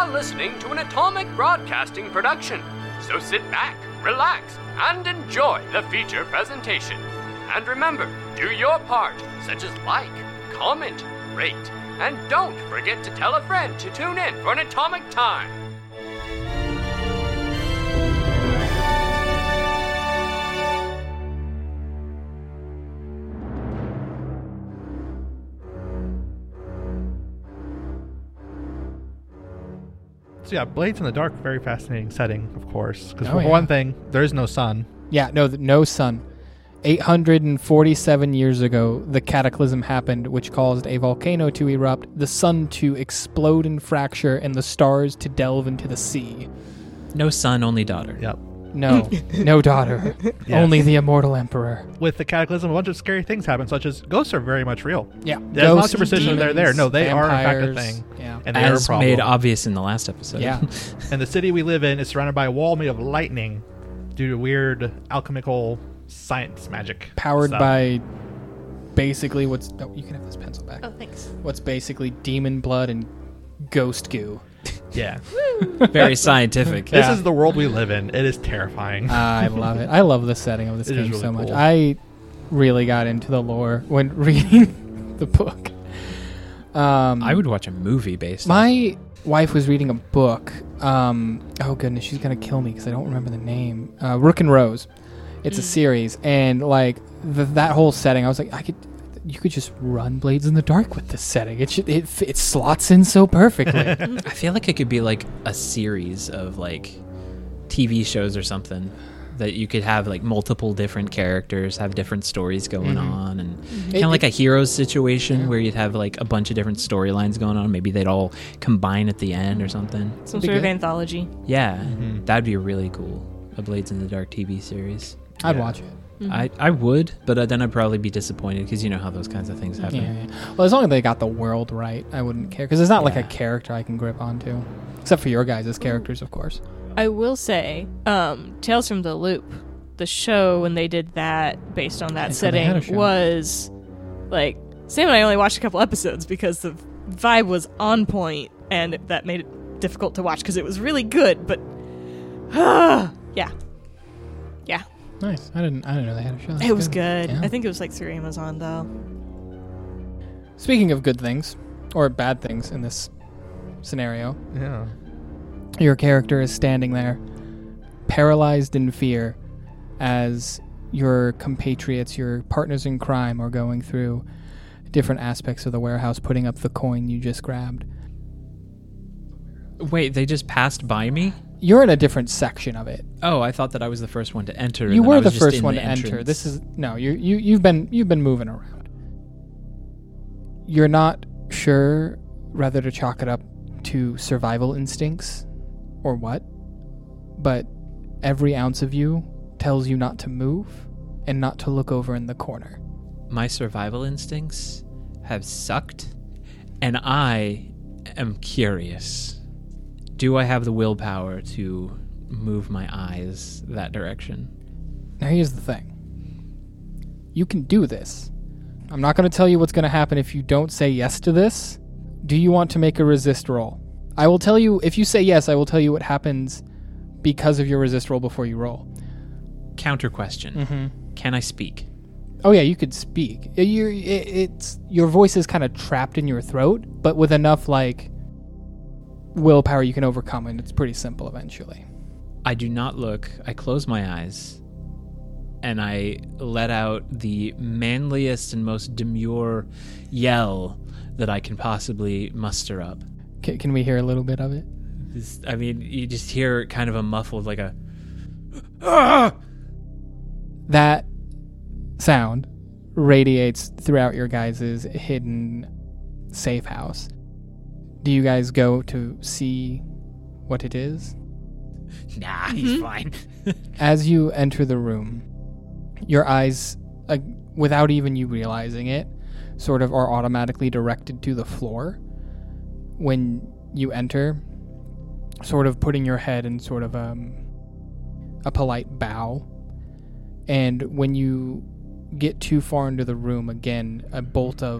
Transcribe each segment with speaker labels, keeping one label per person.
Speaker 1: are listening to an Atomic Broadcasting production, so sit back, relax, and enjoy the feature presentation. And remember, do your part, such as like, comment, rate, and don't forget to tell a friend to tune in for an Atomic Time.
Speaker 2: So yeah, Blades in the Dark, very fascinating setting, of course. Because
Speaker 3: Oh,
Speaker 2: for one thing, there is no sun.
Speaker 3: Yeah, no sun. 847 years ago, the cataclysm happened, which caused a volcano to erupt, the sun to explode and fracture, and the stars to delve into the sea.
Speaker 4: No son, only daughter.
Speaker 2: Yep.
Speaker 3: No daughter.
Speaker 2: Yes.
Speaker 3: Only the immortal emperor.
Speaker 2: With the cataclysm, a bunch of scary things happen, such as ghosts are very much real.
Speaker 3: Yeah.
Speaker 2: There's not
Speaker 3: Ghosts,
Speaker 2: superstition they're there. No, they are in fact a
Speaker 3: vampires.
Speaker 2: thing.
Speaker 3: Yeah.
Speaker 2: And they are a
Speaker 4: As
Speaker 2: problem.
Speaker 4: made obvious in the last episode.
Speaker 3: Yeah.
Speaker 2: And the city we live in is surrounded by a wall made of lightning due to weird alchemical science magic.
Speaker 3: Powered
Speaker 2: stuff.
Speaker 3: by basically what's... Oh, you can have this pencil back.
Speaker 5: Oh, thanks.
Speaker 3: What's basically demon blood and ghost goo.
Speaker 2: Yeah.
Speaker 4: Very scientific.
Speaker 2: This
Speaker 3: Yeah.
Speaker 2: is the world we live in. It is terrifying.
Speaker 3: I love it. I love the setting of this
Speaker 2: It is
Speaker 3: game
Speaker 2: really
Speaker 3: so much.
Speaker 2: cool.
Speaker 3: I really got into the lore when reading the book.
Speaker 4: I would watch a movie based on
Speaker 3: My wife was reading a book. Oh goodness, she's gonna kill me because I don't remember the name. Rook and Rose. It's a series, and like that whole setting, I was like, you could just run Blades in the Dark with this setting. It slots in so perfectly.
Speaker 4: I feel like it could be like a series of like TV shows or something that you could have like multiple different characters, have different stories going on, and kind of like a Heroes situation where you'd have like a bunch of different storylines going on. Maybe they'd all combine at the end or something.
Speaker 5: Some
Speaker 3: Be
Speaker 5: sort of
Speaker 3: good.
Speaker 5: anthology.
Speaker 4: Yeah, that'd be really cool. A Blades in the Dark TV series.
Speaker 3: I'd
Speaker 2: Yeah.
Speaker 3: watch it.
Speaker 4: I would, but then I'd probably be disappointed because you know how those kinds of things happen.
Speaker 3: Yeah. Well, as long as they got the world right, I wouldn't care because it's not like a
Speaker 4: Yeah.
Speaker 3: character I can grip onto, except for your guys' characters, of course.
Speaker 5: I will say, Tales from the Loop, the show when they did that based on that
Speaker 3: Yeah, so they had a
Speaker 5: setting
Speaker 3: show.
Speaker 5: was like Sam and I only watched a couple episodes because the vibe was on point and that made it difficult to watch because it was really good, but yeah,
Speaker 3: Nice. I didn't know they had a show. That's
Speaker 5: it was good.
Speaker 3: Yeah.
Speaker 5: I think it was like through Amazon though.
Speaker 3: Speaking of good things or bad things in this scenario,
Speaker 2: Yeah.
Speaker 3: your character is standing there, paralyzed in fear, as your compatriots, your partners in crime, are going through different aspects of the warehouse, putting up the coin you just grabbed.
Speaker 4: Wait, they just passed by me?
Speaker 3: You're in a different section of it.
Speaker 4: Oh, I thought that I was the first one to enter. and
Speaker 3: You
Speaker 4: then I
Speaker 3: were
Speaker 4: was
Speaker 3: the
Speaker 4: just
Speaker 3: first
Speaker 4: in
Speaker 3: one
Speaker 4: the
Speaker 3: to enter.
Speaker 4: entrance.
Speaker 3: This is no. You've been moving around. You're not sure whether to chalk it up to survival instincts or what, but every ounce of you tells you not to move and not to look over in the corner.
Speaker 4: My survival instincts have sucked, and I am curious. Do I have the willpower to move my eyes that direction?
Speaker 3: Now here's the thing. You can do this. I'm not going to tell you what's going to happen if you don't say yes to this. Do you want to make a resist roll? I will tell you, if you say yes, I will tell you what happens because of your resist roll before you roll.
Speaker 4: Counter question. Can I speak?
Speaker 3: Oh yeah, you could speak. It's your voice is kind of trapped in your throat, but with enough like willpower you can overcome it. It's pretty simple eventually.
Speaker 4: I do not look. I close my eyes, and I let out the manliest and most demure yell that I can possibly muster up.
Speaker 3: Can we hear a little bit of it?
Speaker 4: I mean, you just hear kind of a muffled, like a... "Ah!"
Speaker 3: That sound radiates throughout your guys' hidden safe house. Do you guys go to see what it is?
Speaker 4: Nah, he's fine.
Speaker 3: As you enter the room, your eyes, without even you realizing it, sort of are automatically directed to the floor when you enter, sort of putting your head in sort of a polite bow. And when you get too far into the room, again, a bolt of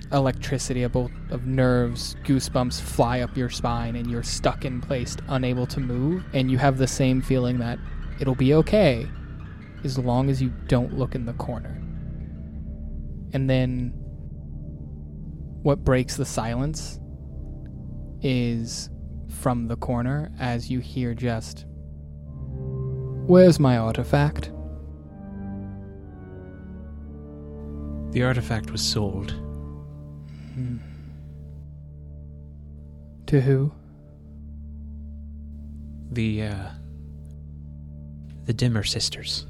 Speaker 3: electricity, a bolt of nerves, goosebumps fly up your spine, and you're stuck in place, unable to move, and you have the same feeling that it'll be okay as long as you don't look in the corner. And then what breaks the silence is from the corner as you hear just, "Where's my artifact?"
Speaker 4: The artifact was sold.
Speaker 3: To who?
Speaker 4: The Dimmer sisters.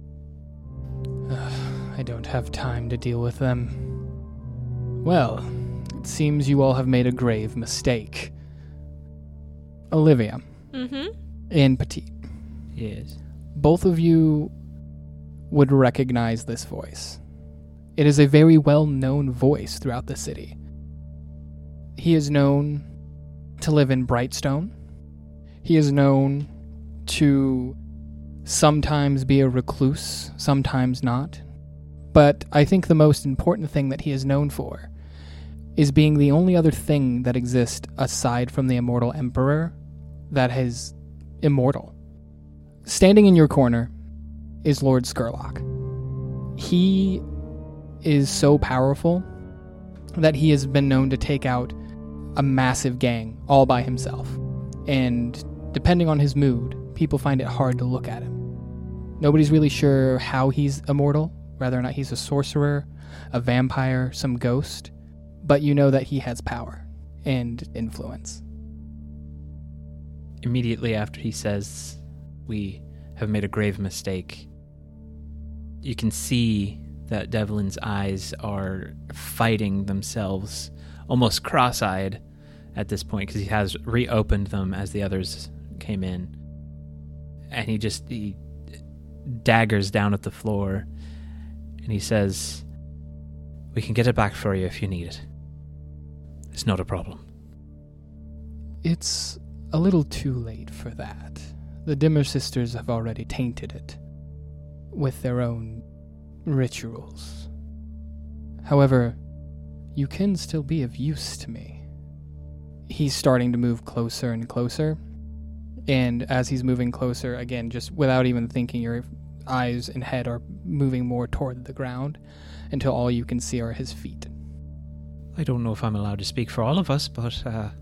Speaker 3: I don't have time to deal with them. Well, it seems you all have made a grave mistake. Olivia.
Speaker 5: Mm-hmm.
Speaker 3: And Petite.
Speaker 4: Yes.
Speaker 3: Both of you would recognize this voice. It is a very well-known voice throughout the city. He is known to live in Brightstone. He is known to sometimes be a recluse, sometimes not. But I think the most important thing that he is known for is being the only other thing that exists aside from the Immortal Emperor that is immortal. Standing in your corner is Lord Skurlock. He is so powerful that he has been known to take out a massive gang all by himself. And depending on his mood, people find it hard to look at him. Nobody's really sure how he's immortal, whether or not he's a sorcerer, a vampire, some ghost, but you know that he has power and influence.
Speaker 4: Immediately after he says, "We have made a grave mistake," you can see that Devlin's eyes are fighting themselves, almost cross-eyed at this point, because he has reopened them as the others came in. And he daggers down at the floor, and he says, "We can get it back for you if you need it. It's not a problem."
Speaker 3: It's a little too late for that. The Dimmer sisters have already tainted it with their own rituals. However, you can still be of use to me. He's starting to move closer and closer, and as he's moving closer, again, just without even thinking, your eyes and head are moving more toward the ground until all you can see are his feet.
Speaker 4: I don't know if I'm allowed to speak for all of us, but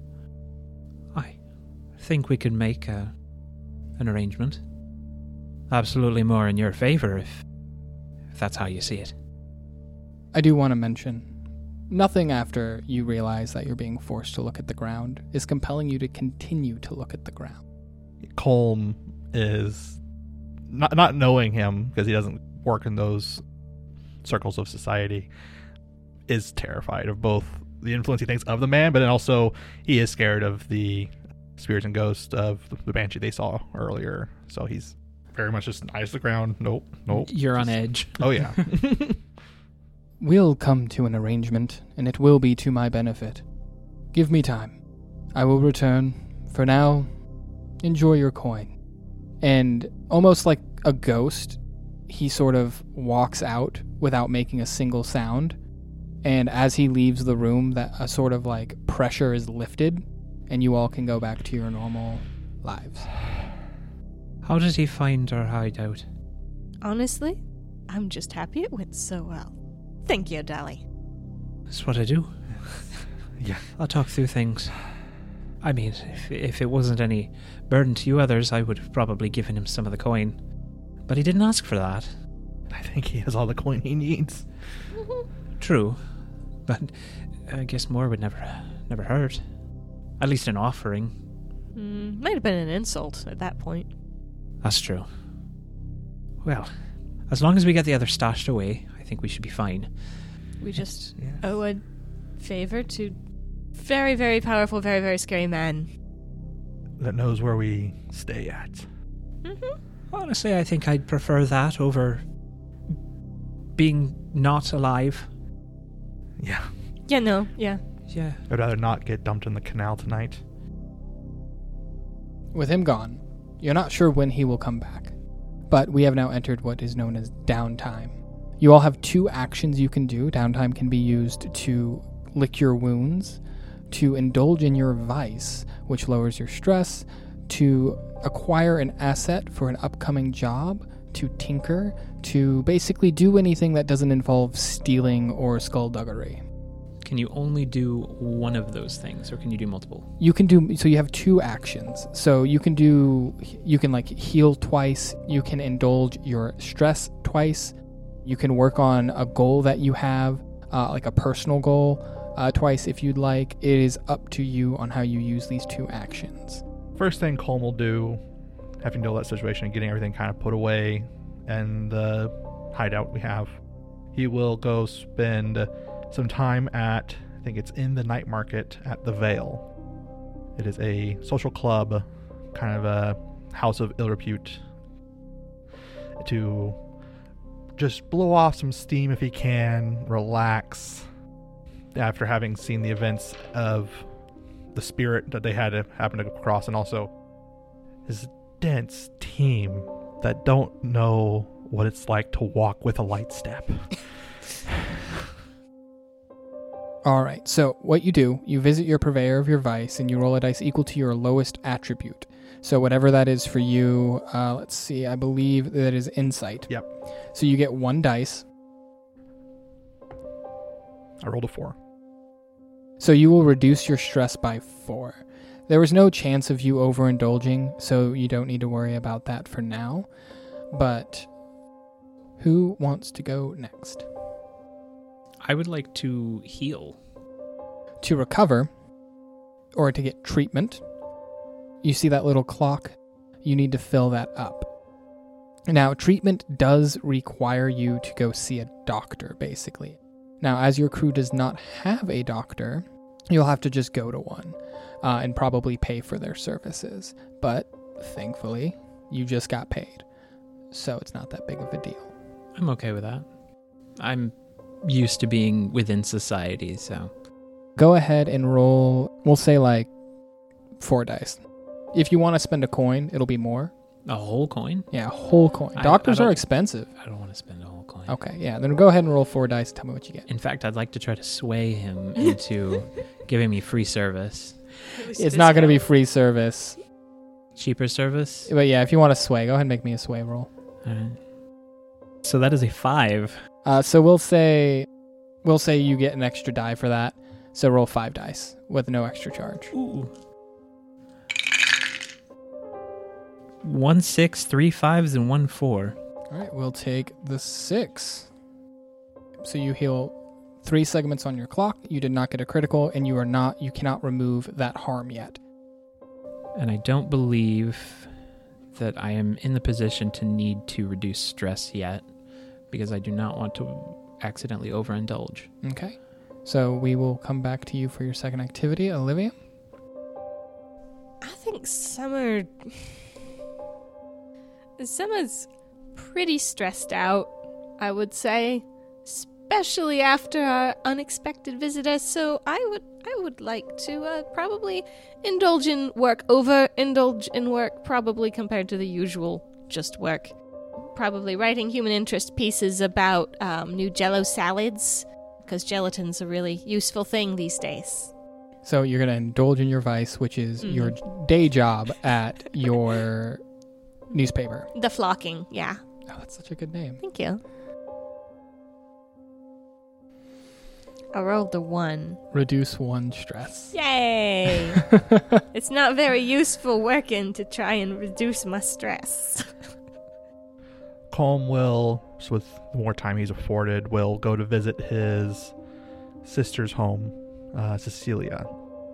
Speaker 4: I think we could make an arrangement. Absolutely more in your favor if that's how you see it.
Speaker 3: I do want to mention, nothing after you realize that you're being forced to look at the ground is compelling you to continue to look at the ground.
Speaker 2: Colm is not knowing him, because he doesn't work in those circles of society, is terrified of both the influence he thinks of the man, but then also he is scared of the spirits and ghosts of the banshee they saw earlier. So he's very much just eyes to the ground. Nope.
Speaker 4: You're on edge.
Speaker 2: Oh yeah.
Speaker 3: We'll come to an arrangement, and it will be to my benefit. Give me time. I will return. For now, enjoy your coin. And almost like a ghost, he sort of walks out without making a single sound. And as he leaves the room, that a sort of like pressure is lifted, and you all can go back to your normal lives.
Speaker 4: How did he find our hideout?
Speaker 5: Honestly, I'm just happy it went so well. Thank you, Dali.
Speaker 4: That's what I do.
Speaker 2: Yeah.
Speaker 4: I'll talk through things. I mean, if it wasn't any burden to you others, I would have probably given him some of the coin. But he didn't ask for that.
Speaker 2: I think he has all the coin he needs.
Speaker 4: True. But I guess more would never hurt. At least an offering.
Speaker 5: Might have been an insult at that point.
Speaker 4: That's true. Well, as long as we get the other stashed away, I think we should be fine.
Speaker 5: We just owe a favor to very, very powerful, very, very scary man.
Speaker 2: That knows where we stay at.
Speaker 4: Honestly, I think I'd prefer that over being not alive.
Speaker 2: Yeah.
Speaker 5: Yeah, no, yeah.
Speaker 4: Yeah.
Speaker 2: I'd rather not get dumped in the canal tonight.
Speaker 3: With him gone, you're not sure when he will come back. But we have now entered what is known as downtime. You all have 2 actions you can do. Downtime can be used to lick your wounds, to indulge in your vice, which lowers your stress, to acquire an asset for an upcoming job, to tinker, to basically do anything that doesn't involve stealing or skullduggery.
Speaker 4: Can you only do one of those things, or can you do multiple?
Speaker 3: You can do, so you have 2 actions. So you can like heal twice, you can indulge your stress twice, you can work on a goal that you have, like a personal goal, twice if you'd like. It is up to you on how you use these 2 actions.
Speaker 2: First thing Colm will do, having to deal with that situation and getting everything kind of put away and the hideout we have, he will go spend some time at, I think it's in the night market at the Vale. It is a social club, kind of a house of ill repute, to just blow off some steam if he can, relax, after having seen the events of the spirit that they had to happen to cross, and also his dense team that don't know what it's like to walk with a light step.
Speaker 3: All right, so what you do, you visit your purveyor of your vice, and you roll a dice equal to your lowest attribute. So whatever that is for you, let's see, I believe that is insight.
Speaker 2: Yep.
Speaker 3: So you get 1 dice.
Speaker 2: I rolled a 4.
Speaker 3: So you will reduce your stress by 4. There was no chance of you overindulging, so you don't need to worry about that for now. But who wants to go next?
Speaker 4: I would like to heal.
Speaker 3: To recover, or to get treatment, you see that little clock? You need to fill that up. Now, treatment does require you to go see a doctor, basically. Now, as your crew does not have a doctor, you'll have to just go to one and probably pay for their services. But thankfully, you just got paid, so it's not that big of a deal.
Speaker 4: I'm okay with that. I'm used to being within society, so...
Speaker 3: Go ahead and roll, we'll say like 4 dice. If you want to spend a coin, it'll be more.
Speaker 4: A whole coin?
Speaker 3: Yeah, a whole coin. Doctors are expensive.
Speaker 4: I don't want to spend a whole coin.
Speaker 3: Okay, yeah. Then go ahead and roll 4 dice. Tell me what you get.
Speaker 4: In fact, I'd like to try to sway him into giving me free service.
Speaker 3: It's not going to be free service.
Speaker 4: Cheaper service?
Speaker 3: But yeah, if you want to sway, go ahead and make me a sway roll.
Speaker 4: All right. So that is a 5.
Speaker 3: So we'll say you get an extra die for that. So roll 5 dice with no extra charge.
Speaker 4: Ooh. 1 6, 3 5s, and 1 4.
Speaker 3: All right, we'll take the 6. So you heal 3 segments on your clock. You did not get a critical, and you cannot remove that harm yet.
Speaker 4: And I don't believe that I am in the position to need to reduce stress yet, because I do not want to accidentally overindulge.
Speaker 3: Okay. So we will come back to you for your second activity. Olivia?
Speaker 5: I think Summer's pretty stressed out, I would say, especially after our unexpected visitor. So I would like to probably indulge in work, overindulge in work, probably compared to the usual just work. Probably writing human interest pieces about new Jell-O salads, because gelatin's a really useful thing these days.
Speaker 3: So you're going to indulge in your vice, which is your day job at your newspaper.
Speaker 5: The flocking, yeah.
Speaker 3: Oh, that's such a good name.
Speaker 5: Thank you. I rolled a 1.
Speaker 3: Reduce 1 stress.
Speaker 5: Yay! It's not very useful working to try and reduce my stress.
Speaker 2: Colm will, so with the more time he's afforded, will go to visit his sister's home, Cecilia.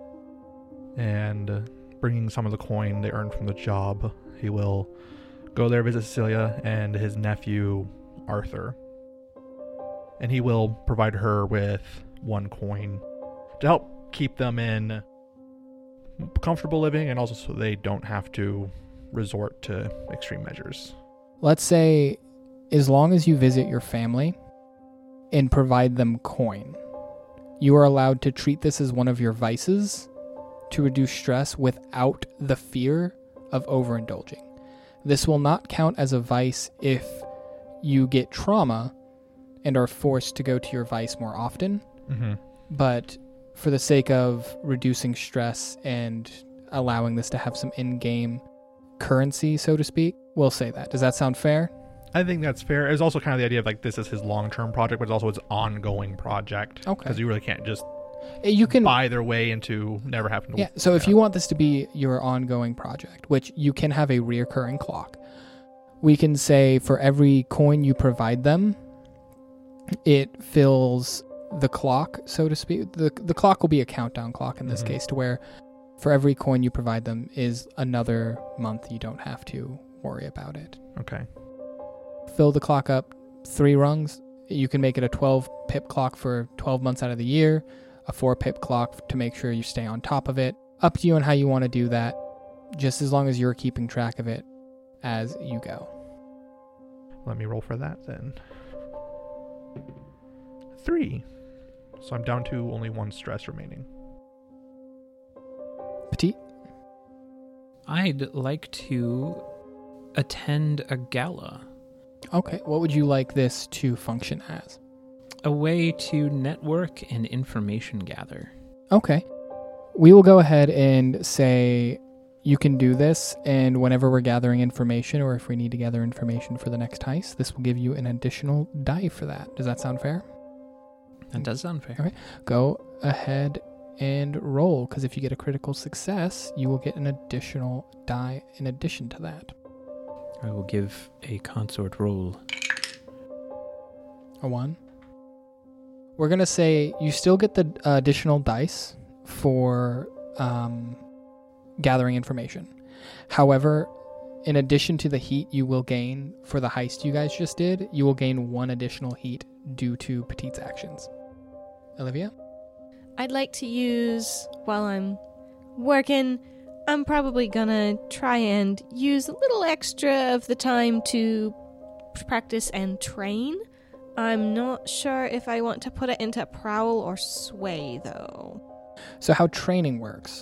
Speaker 2: And bringing some of the coin they earned from the job, he will go there, visit Cecilia and his nephew, Arthur. And he will provide her with 1 coin to help keep them in comfortable living, and also so they don't have to resort to extreme measures.
Speaker 3: Let's say, as long as you visit your family and provide them coin, you are allowed to treat this as one of your vices to reduce stress without the fear of overindulging. This will not count as a vice if you get trauma and are forced to go to your vice more often.
Speaker 2: Mm-hmm.
Speaker 3: But for the sake of reducing stress and allowing this to have some in-game currency, so to speak, we'll say that. Does that sound fair?
Speaker 2: I think that's fair. It's also kind of the idea of like this is his long-term project, but it's also his ongoing project.
Speaker 3: Okay.
Speaker 2: Because you really can't just
Speaker 3: You can
Speaker 2: buy their way into never having to.
Speaker 3: Yeah, so if you want this to be your ongoing project, which you can have a reoccurring clock, we can say for every coin you provide them, it fills the clock, so to speak. The clock will be a countdown clock in this case, to where for every coin you provide them is another month you don't have to worry about it.
Speaker 2: Okay.
Speaker 3: Fill the clock up 3 rungs. You can make it a 12 pip clock for 12 months out of the year, a 4 pip clock to make sure you stay on top of it. Up to you on how you want to do that, just as long as you're keeping track of it as you go.
Speaker 2: Let me roll for that then. 3. So I'm down to only 1 stress remaining.
Speaker 3: Petit?
Speaker 4: I'd like to attend a gala.
Speaker 3: Okay, what would you like this to function as?
Speaker 4: A way to network and information gather.
Speaker 3: Okay. We will go ahead and say you can do this, and whenever we're gathering information, or if we need to gather information for the next heist, this will give you an additional die for that. Does that sound fair?
Speaker 4: That does sound fair.
Speaker 3: Okay. Go ahead and roll, because if you get a critical success, you will get an additional die in addition to that.
Speaker 4: I will give a consort roll.
Speaker 3: A 1. We're going to say you still get the additional dice for gathering information. However, in addition to the heat you will gain for the heist you guys just did, you will gain 1 additional heat due to Petit's actions. Olivia?
Speaker 5: I'd like to use, while I'm working, I'm probably gonna try and use a little extra of the time to practice and train. I'm not sure if I want to put it into prowl or sway, though.
Speaker 3: So how training works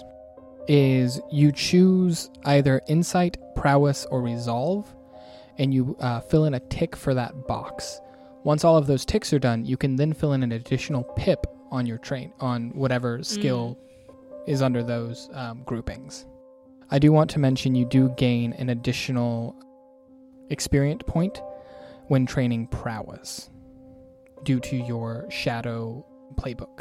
Speaker 3: is you choose either insight, prowess, or resolve, and you fill in a tick for that box. Once all of those ticks are done, you can then fill in an additional pip on your on whatever skill is under those groupings. I do want to mention you do gain an additional experience point when training prowess due to your shadow playbook.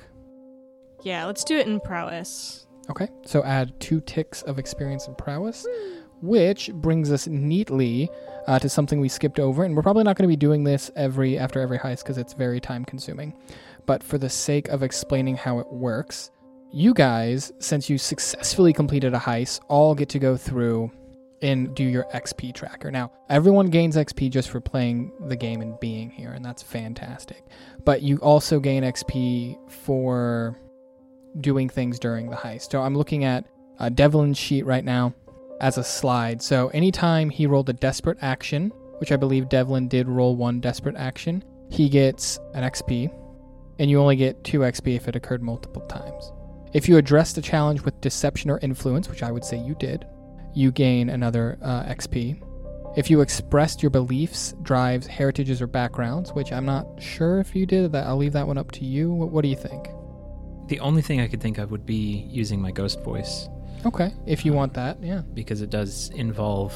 Speaker 5: Yeah, let's do it in prowess.
Speaker 3: Okay, so add 2 ticks of experience in prowess, which brings us neatly to something we skipped over, and we're probably not going to be doing this after every heist because it's very time consuming. But for the sake of explaining how it works, you guys, since you successfully completed a heist, all get to go through and do your XP tracker. Now, everyone gains XP just for playing the game and being here, and that's fantastic. But you also gain XP for doing things during the heist. So I'm looking at Devlin's sheet right now as a slide. So anytime he rolled a desperate action, which I believe Devlin did roll 1 desperate action, he gets an XP, and you only get 2 XP if it occurred multiple times. If you addressed a challenge with deception or influence, which I would say you did, you gain another XP. If you expressed your beliefs, drives, heritages, or backgrounds, which I'm not sure if you did, I'll leave that one up to you. What do you think?
Speaker 4: The only thing I could think of would be using my ghost voice.
Speaker 3: Okay, if you want that, yeah.
Speaker 4: Because it does involve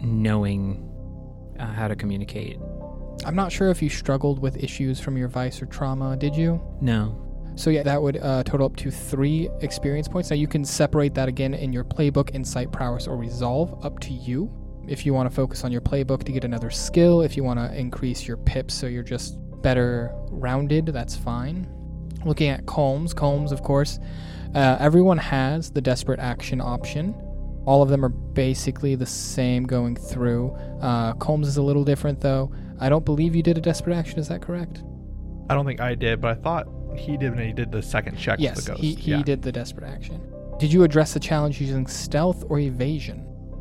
Speaker 4: knowing how to communicate.
Speaker 3: I'm not sure if you struggled with issues from your vice or trauma, did you?
Speaker 4: No.
Speaker 3: So yeah, that would total up to 3 experience points. Now you can separate that again in your playbook, insight, prowess, or resolve, up to you. If you want to focus on your playbook to get another skill, if you want to increase your pips so you're just better rounded, that's fine. Looking at Colms, of course, everyone has the desperate action option. All of them are basically the same going through. Colms is a little different though. I don't believe you did a desperate action, is that correct?
Speaker 2: I don't think I did, but I thought he did when he did the second check.
Speaker 3: Yes,
Speaker 2: with the ghost.
Speaker 3: he did the desperate action. Did you address the challenge using stealth or evasion?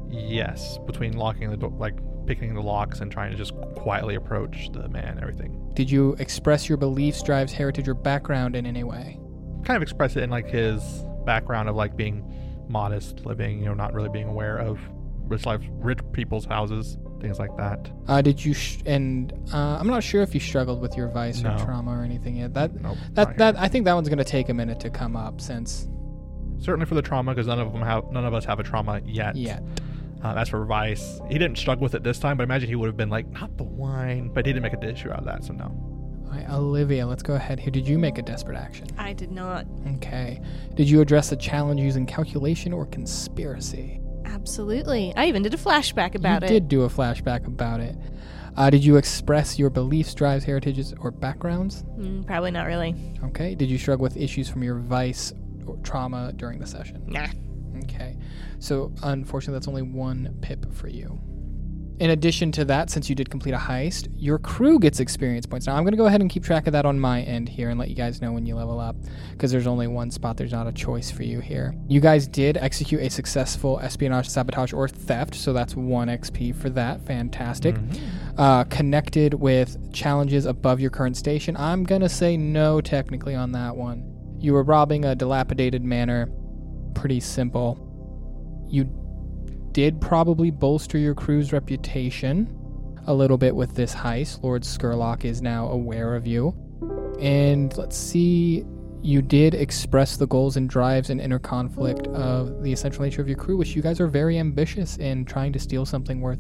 Speaker 2: Yes, between locking the door, like picking the locks and trying to just quietly approach the man and everything.
Speaker 3: Did you express your beliefs, drives, heritage, or background in any way?
Speaker 2: Kind of express it in like his background of like being modest living, not really being aware of rich people's houses. things like that.
Speaker 3: Did you? I'm not sure if you struggled with your vice or trauma or anything yet.
Speaker 2: Nope,
Speaker 3: I think that one's going to take a minute to come up since.
Speaker 2: Certainly for the trauma, because none of us have a trauma yet. That's for vice. He didn't struggle with it this time, but imagine he would have been like, not the wine, but he didn't make a issue out of that, so no.
Speaker 3: All right, Olivia, let's go ahead here. Did you make a desperate action?
Speaker 5: I did not.
Speaker 3: Okay. Did you address a challenge using calculation or conspiracy?
Speaker 5: Absolutely. I even did a flashback about it.
Speaker 3: You did do a flashback about it. Did you express your beliefs, drives, heritages, or backgrounds?
Speaker 5: Probably not really.
Speaker 3: Okay. Did you struggle with issues from your vice or trauma during the session?
Speaker 5: Nah.
Speaker 3: Okay. So, unfortunately, that's only 1 pip for you. In addition to that, since you did complete a heist, your crew gets experience points. Now, I'm going to go ahead and keep track of that on my end here and let you guys know when you level up, because there's only 1 spot. There's not a choice for you here. You guys did execute a successful espionage, sabotage, or theft, so that's 1 XP for that. Fantastic. Connected with challenges above your current station. I'm going to say no technically on that one. You were robbing a dilapidated manor. Pretty simple. You did probably bolster your crew's reputation a little bit with this heist. Lord Skurlock is now aware of you. And let's see, you did express the goals and drives and inner conflict of the essential nature of your crew, which you guys are very ambitious in. Trying to steal something worth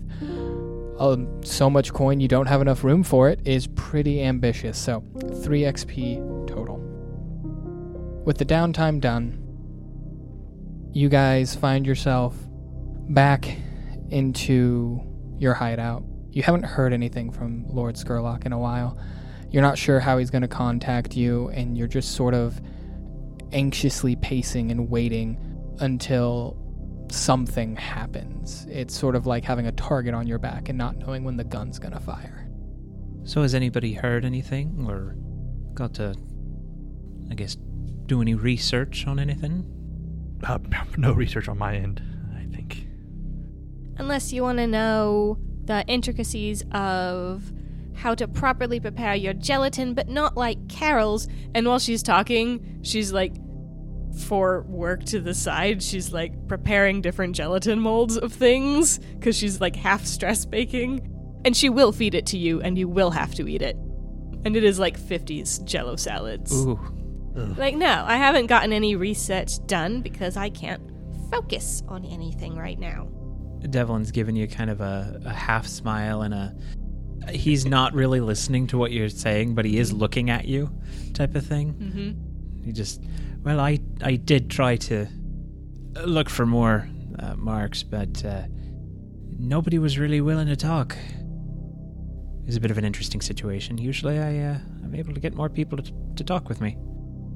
Speaker 3: so much coin you don't have enough room for it is pretty ambitious. So 3 XP total. With the downtime done, you guys find yourself back into your hideout. You haven't heard anything from Lord Skurlock in a while. You're not sure how he's going to contact you, and you're just sort of anxiously pacing and waiting until something happens. It's sort of like having a target on your back and not knowing when the gun's going to fire.
Speaker 4: So has anybody heard anything or got to, I guess, do any research on anything?
Speaker 2: No research on my end, I think.
Speaker 5: Unless you want to know the intricacies of how to properly prepare your gelatin, but not like Carol's. And while she's talking, she's like, for work to the side, she's like preparing different gelatin molds of things, because she's like half stress baking. And she will feed it to you, and you will have to eat it. And it is like 50s Jell-O salads.
Speaker 4: Ooh.
Speaker 5: Like, no, I haven't gotten any research done because I can't focus on anything right now.
Speaker 4: Devlin's giving you kind of a half smile and he's not really listening to what you're saying, but he is looking at you type of thing.
Speaker 5: Mm-hmm.
Speaker 4: He just, well, I did try to look for more marks, but nobody was really willing to talk. It was a bit of an interesting situation. Usually I'm able to get more people to talk with me.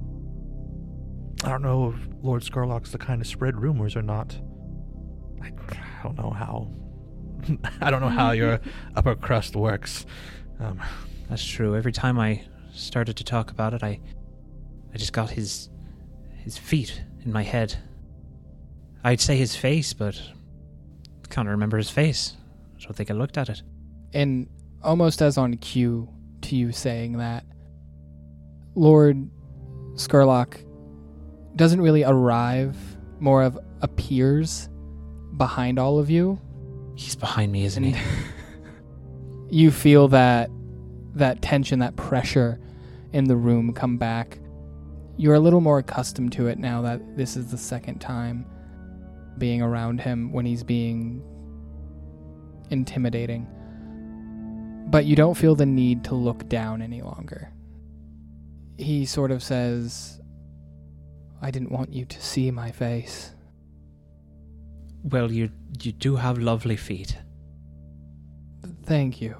Speaker 2: I don't know if Lord Skurlock's the kind to spread rumors or not. I don't know how. I don't know how your upper crust works.
Speaker 4: That's true. Every time I started to talk about it, I just got his feet in my head. I'd say his face, but I can't remember his face. I don't think I looked at it.
Speaker 3: And almost as on cue to you saying that, Lord Skurlock doesn't really arrive, more of appears behind all of you.
Speaker 4: He's behind me, isn't he?
Speaker 3: You feel that tension, that pressure in the room come back. You're a little more accustomed to it now that this is the second time being around him when he's being intimidating. But you don't feel the need to look down any longer. He sort of says, I didn't want you to see my face.
Speaker 4: Well, you do have lovely feet.
Speaker 3: Thank you.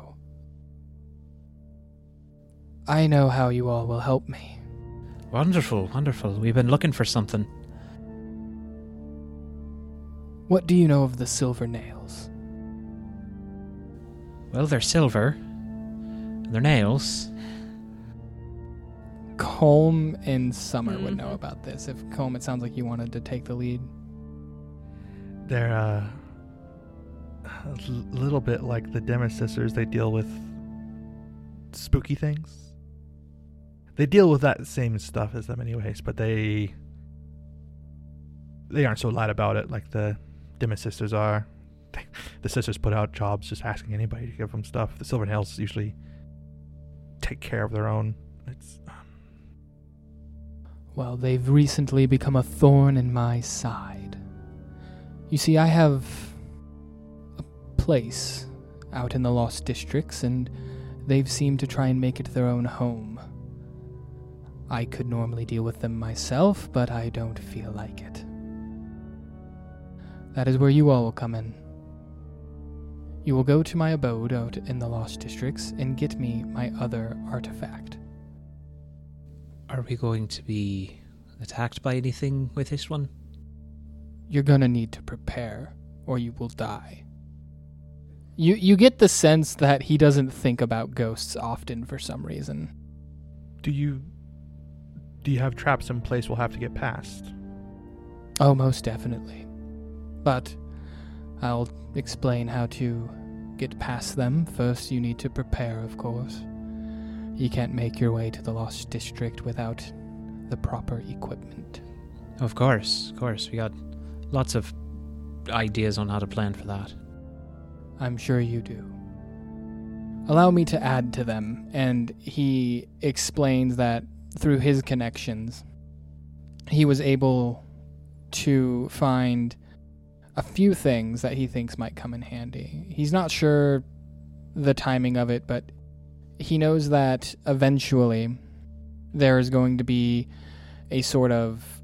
Speaker 3: I know how you all will help me.
Speaker 4: Wonderful, wonderful. We've been looking for something.
Speaker 3: What do you know of the silver nails?
Speaker 4: Well, they're silver. They're nails.
Speaker 3: Colm and Summer would know about this. If Colm, it sounds like you wanted to take the lead.
Speaker 2: They're a little bit like the Demis sisters. They deal with spooky things. They deal with that same stuff as them anyways, but they aren't so light about it like the Demis sisters are. the sisters put out jobs just asking anybody to give them stuff. The Silvernails usually take care of their own.
Speaker 3: Well, they've recently become a thorn in my side. You see, I have a place out in the Lost Districts, and they've seemed to try and make it their own home. I could normally deal with them myself, but I don't feel like it. That is where you all will come in. You will go to my abode out in the Lost Districts and get me my other artifact.
Speaker 4: Are we going to be attacked by anything with this one?
Speaker 3: You're gonna need to prepare, or you will die. You get the sense that he doesn't think about ghosts often for some reason.
Speaker 2: Do you have traps in place we'll have to get past?
Speaker 3: Oh, most definitely. But I'll explain how to get past them. First, you need to prepare, of course. You can't make your way to the Lost District without the proper equipment.
Speaker 4: Of course. We got lots of ideas on how to plan for that.
Speaker 3: I'm sure you do. Allow me to add to them, and he explains that through his connections, he was able to find a few things that he thinks might come in handy. He's not sure the timing of it, but he knows that eventually there is going to be a sort of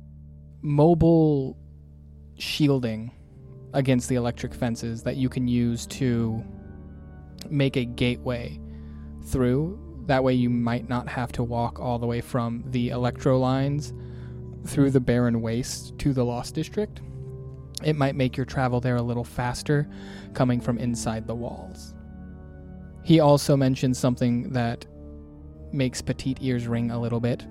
Speaker 3: mobile shielding against the electric fences that you can use to make a gateway through. That way you might not have to walk all the way from the electro lines through the barren waste to the Lost District. It might make your travel there a little faster coming from inside the walls. He also mentioned something that makes Petite ears ring a little bit,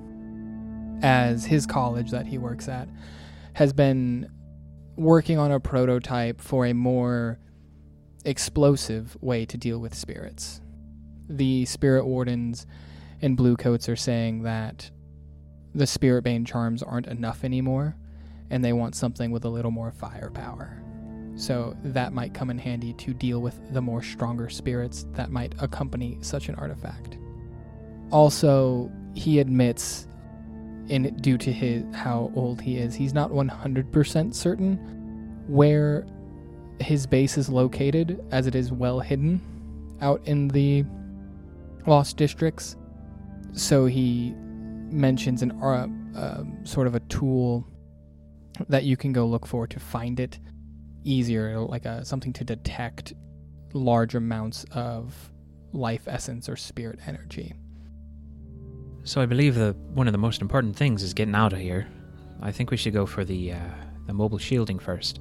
Speaker 3: as his college that he works at has been working on a prototype for a more explosive way to deal with spirits. The spirit wardens and bluecoats are saying that the spirit bane charms aren't enough anymore, and they want something with a little more firepower. So that might come in handy to deal with the more stronger spirits that might accompany such an artifact. Also, he admits, due to how old he is, he's not 100% certain where his base is located, as it is well hidden out in the Lost Districts. So he mentions sort of a tool that you can go look for to find it easier, like something to detect large amounts of life essence or spirit energy.
Speaker 4: So I believe one of the most important things is getting out of here. I think we should go for the mobile shielding first.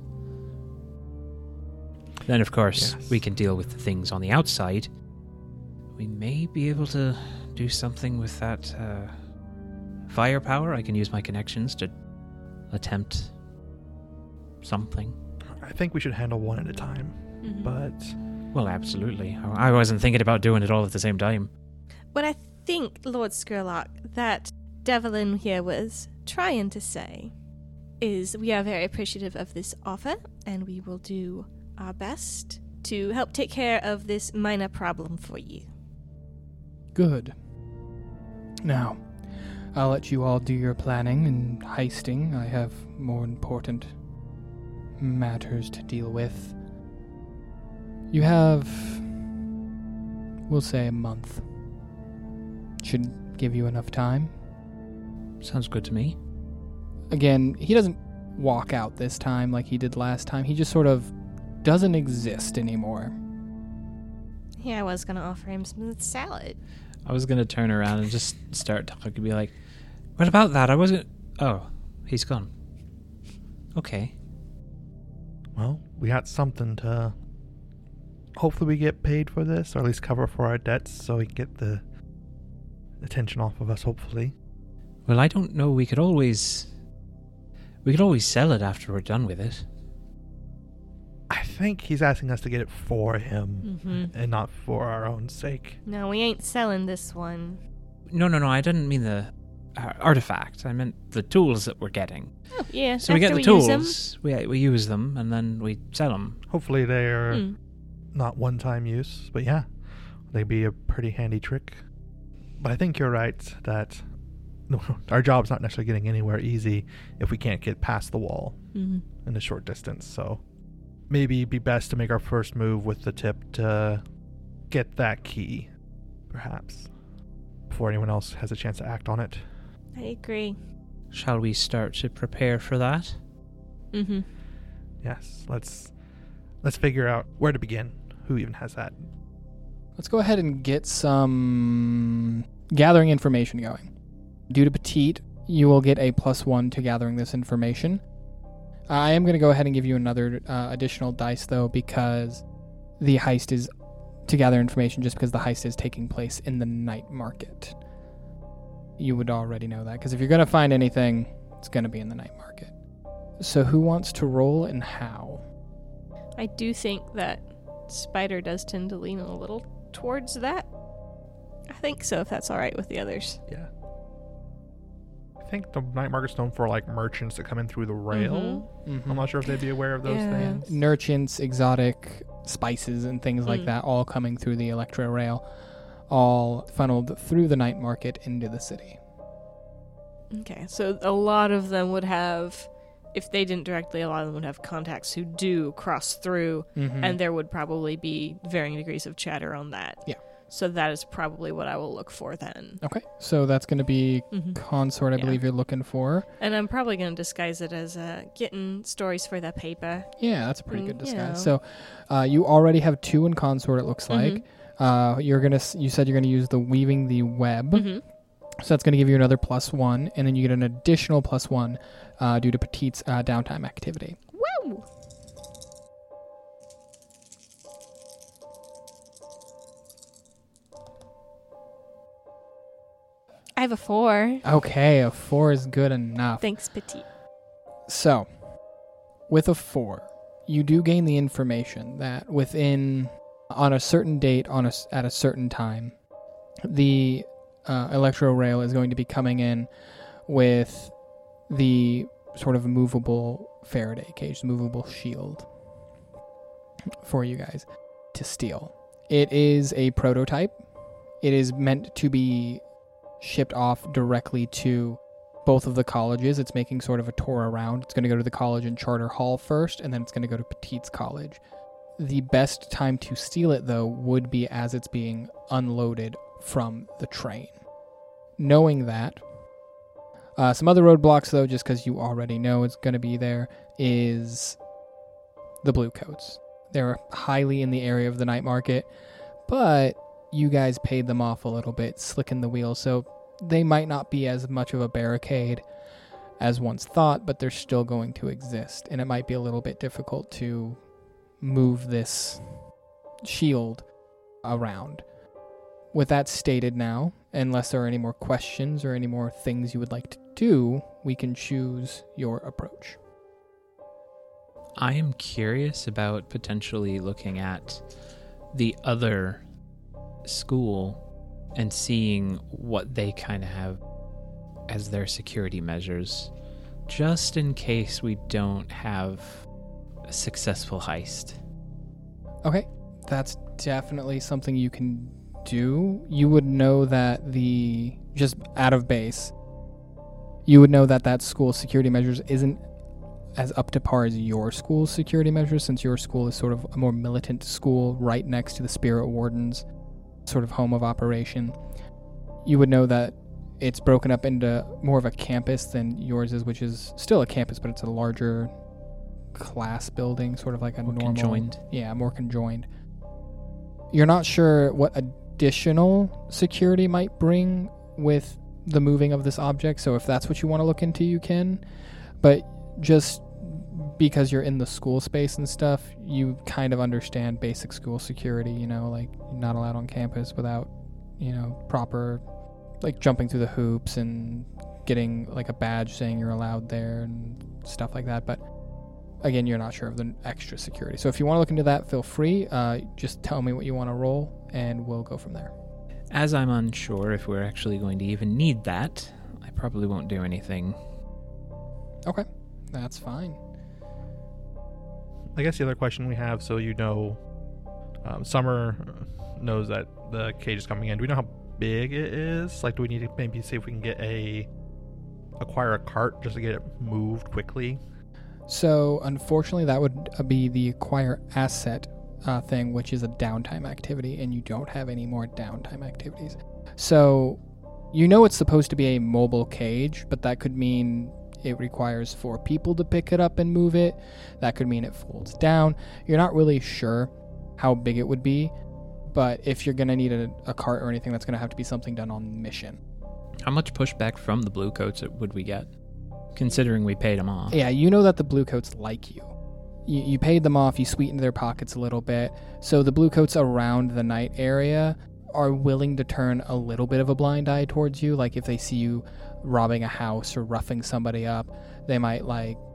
Speaker 4: Then, of course,
Speaker 2: yes,
Speaker 4: we can deal with the things on the outside. We may be able to do something with that firepower. I can use my connections to attempt something.
Speaker 2: I think we should handle one at a time, but...
Speaker 4: Well, absolutely. I wasn't thinking about doing it all at the same time.
Speaker 5: What I think, Lord Skurlock, that Devlin here was trying to say is we are very appreciative of this offer, and we will do our best to help take care of this minor problem for you.
Speaker 3: Good. Now, I'll let you all do your planning and heisting. I have more important matters to deal with. You have, we'll say, a month. Should give you enough time.
Speaker 4: Sounds good to me.
Speaker 3: Again, he doesn't walk out this time like he did last time. He just sort of doesn't exist anymore.
Speaker 5: Yeah, I was going to offer him some salad.
Speaker 4: I was going to turn around and just start talking and be like, what about that? I wasn't... Oh, he's gone. Okay.
Speaker 2: Well, we got something to... Hopefully we get paid for this, or at least cover for our debts, so we can get the attention off of us, hopefully.
Speaker 4: Well, I don't know. We could always sell it after we're done with it.
Speaker 2: I think he's asking us to get it for him, and not for our own sake.
Speaker 5: No, we ain't selling this one.
Speaker 4: No, I didn't mean the artifact. I meant the tools that we're getting.
Speaker 5: Oh, yeah.
Speaker 4: So we get
Speaker 5: after
Speaker 4: the
Speaker 5: use them.
Speaker 4: tools, we use them, and then we sell them.
Speaker 2: Hopefully they're not one-time use, but yeah, they'd be a pretty handy trick. But I think you're right that our job's not necessarily getting anywhere easy if we can't get past the wall in a short distance. So maybe it'd be best to make our first move with the tip to get that key, perhaps, before anyone else has a chance to act on it.
Speaker 5: I agree.
Speaker 4: Shall we start to prepare for that?
Speaker 5: Mm-hmm.
Speaker 2: Yes, let's figure out where to begin. Who even has that?
Speaker 3: Let's go ahead and get some gathering information going. Due to Petite, you will get a +1 to gathering this information. I am going to go ahead and give you another additional dice, though, because the heist is to gather information just because the heist is taking place in the night market. You would already know that, because if you're going to find anything, it's going to be in the night market. So who wants to roll and how?
Speaker 5: I do think that Spider does tend to lean a little towards that. I think so, if that's all right with the others.
Speaker 2: Yeah. I think the night market's known for like merchants that come in through the rail. I'm not sure if they'd be aware of those things.
Speaker 3: Merchants, exotic spices, and things like that, all coming through the Electro Rail, all funneled through the night market into the city.
Speaker 5: Okay, so a lot of them would have, if they didn't directly, a lot of them would have contacts who do cross through, and there would probably be varying degrees of chatter on that.
Speaker 3: Yeah.
Speaker 5: So that is probably what I will look for then.
Speaker 3: Okay, so that's going to be consort, I believe you're looking for.
Speaker 5: And I'm probably going to disguise it as getting stories for the paper.
Speaker 3: Yeah, that's a pretty good disguise. So you already have 2 in consort, it looks like. You said you're going to use the weaving the web. So that's going to give you another +1, and then you get an additional +1 due to Petite's downtime activity.
Speaker 5: Woo! I have a 4.
Speaker 3: Okay, a 4 is good enough.
Speaker 5: Thanks, Petite.
Speaker 3: So, with a 4, you do gain the information that on a certain date, at a certain time, the Electro Rail is going to be coming in with the sort of movable Faraday cage, movable shield for you guys to steal. It is a prototype. It is meant to be shipped off directly to both of the colleges. It's making sort of a tour around. It's going to go to the college in Charter Hall first, and then it's going to go to Petite's college. The best time to steal it, though, would be as it's being unloaded from the train. Knowing that, some other roadblocks, though, just because you already know it's going to be there, is the blue coats. They're highly in the area of the night market, but you guys paid them off a little bit, slicking the wheels, so they might not be as much of a barricade as once thought, but they're still going to exist, and it might be a little bit difficult to move this shield around. With that stated now, unless there are any more questions or any more things you would like to do, we can choose your approach.
Speaker 4: I am curious about potentially looking at the other school and seeing what they kind of have as their security measures, just in case we don't have a successful heist. Okay.
Speaker 3: That's definitely something you can do. You would know that just out of base, you would know that school's security measures isn't as up to par as your school's security measures, since your school is sort of a more militant school right next to the Spirit Warden's sort of home of operation. You would know that it's broken up into more of a campus than yours is, which is still a campus, but it's a larger class building, sort of like a more normal...
Speaker 4: conjoined.
Speaker 3: Yeah, more conjoined. You're not sure what additional security might bring with the moving of this object, so if that's what you want to look into, you can. But just because you're in the school space and stuff, you kind of understand basic school security, like you're not allowed on campus without, proper, like jumping through the hoops and getting like a badge saying you're allowed there and stuff like that. But again, you're not sure of the extra security. So if you want to look into that, feel free. Just tell me what you want to roll and we'll go from there.
Speaker 4: As I'm unsure if we're actually going to even need that, I probably won't do anything.
Speaker 3: Okay, that's fine.
Speaker 2: I guess the other question we have, so Summer knows that the cage is coming in. Do we know how big it is? Like, do we need to maybe see if we can acquire a cart just to get it moved quickly?
Speaker 3: So, unfortunately, that would be the acquire asset thing, which is a downtime activity, and you don't have any more downtime activities. So, it's supposed to be a mobile cage, but that could mean it requires 4 people to pick it up and move it. That could mean it folds down. You're not really sure how big it would be, but if you're going to need a cart or anything, that's going to have to be something done on mission.
Speaker 4: How much pushback from the Bluecoats would we get, considering we paid them off?
Speaker 3: Yeah, that the Bluecoats like you. You paid them off, you sweetened their pockets a little bit, so the Bluecoats around the night area are willing to turn a little bit of a blind eye towards you. Like, if they see you robbing a house or roughing somebody up, they might,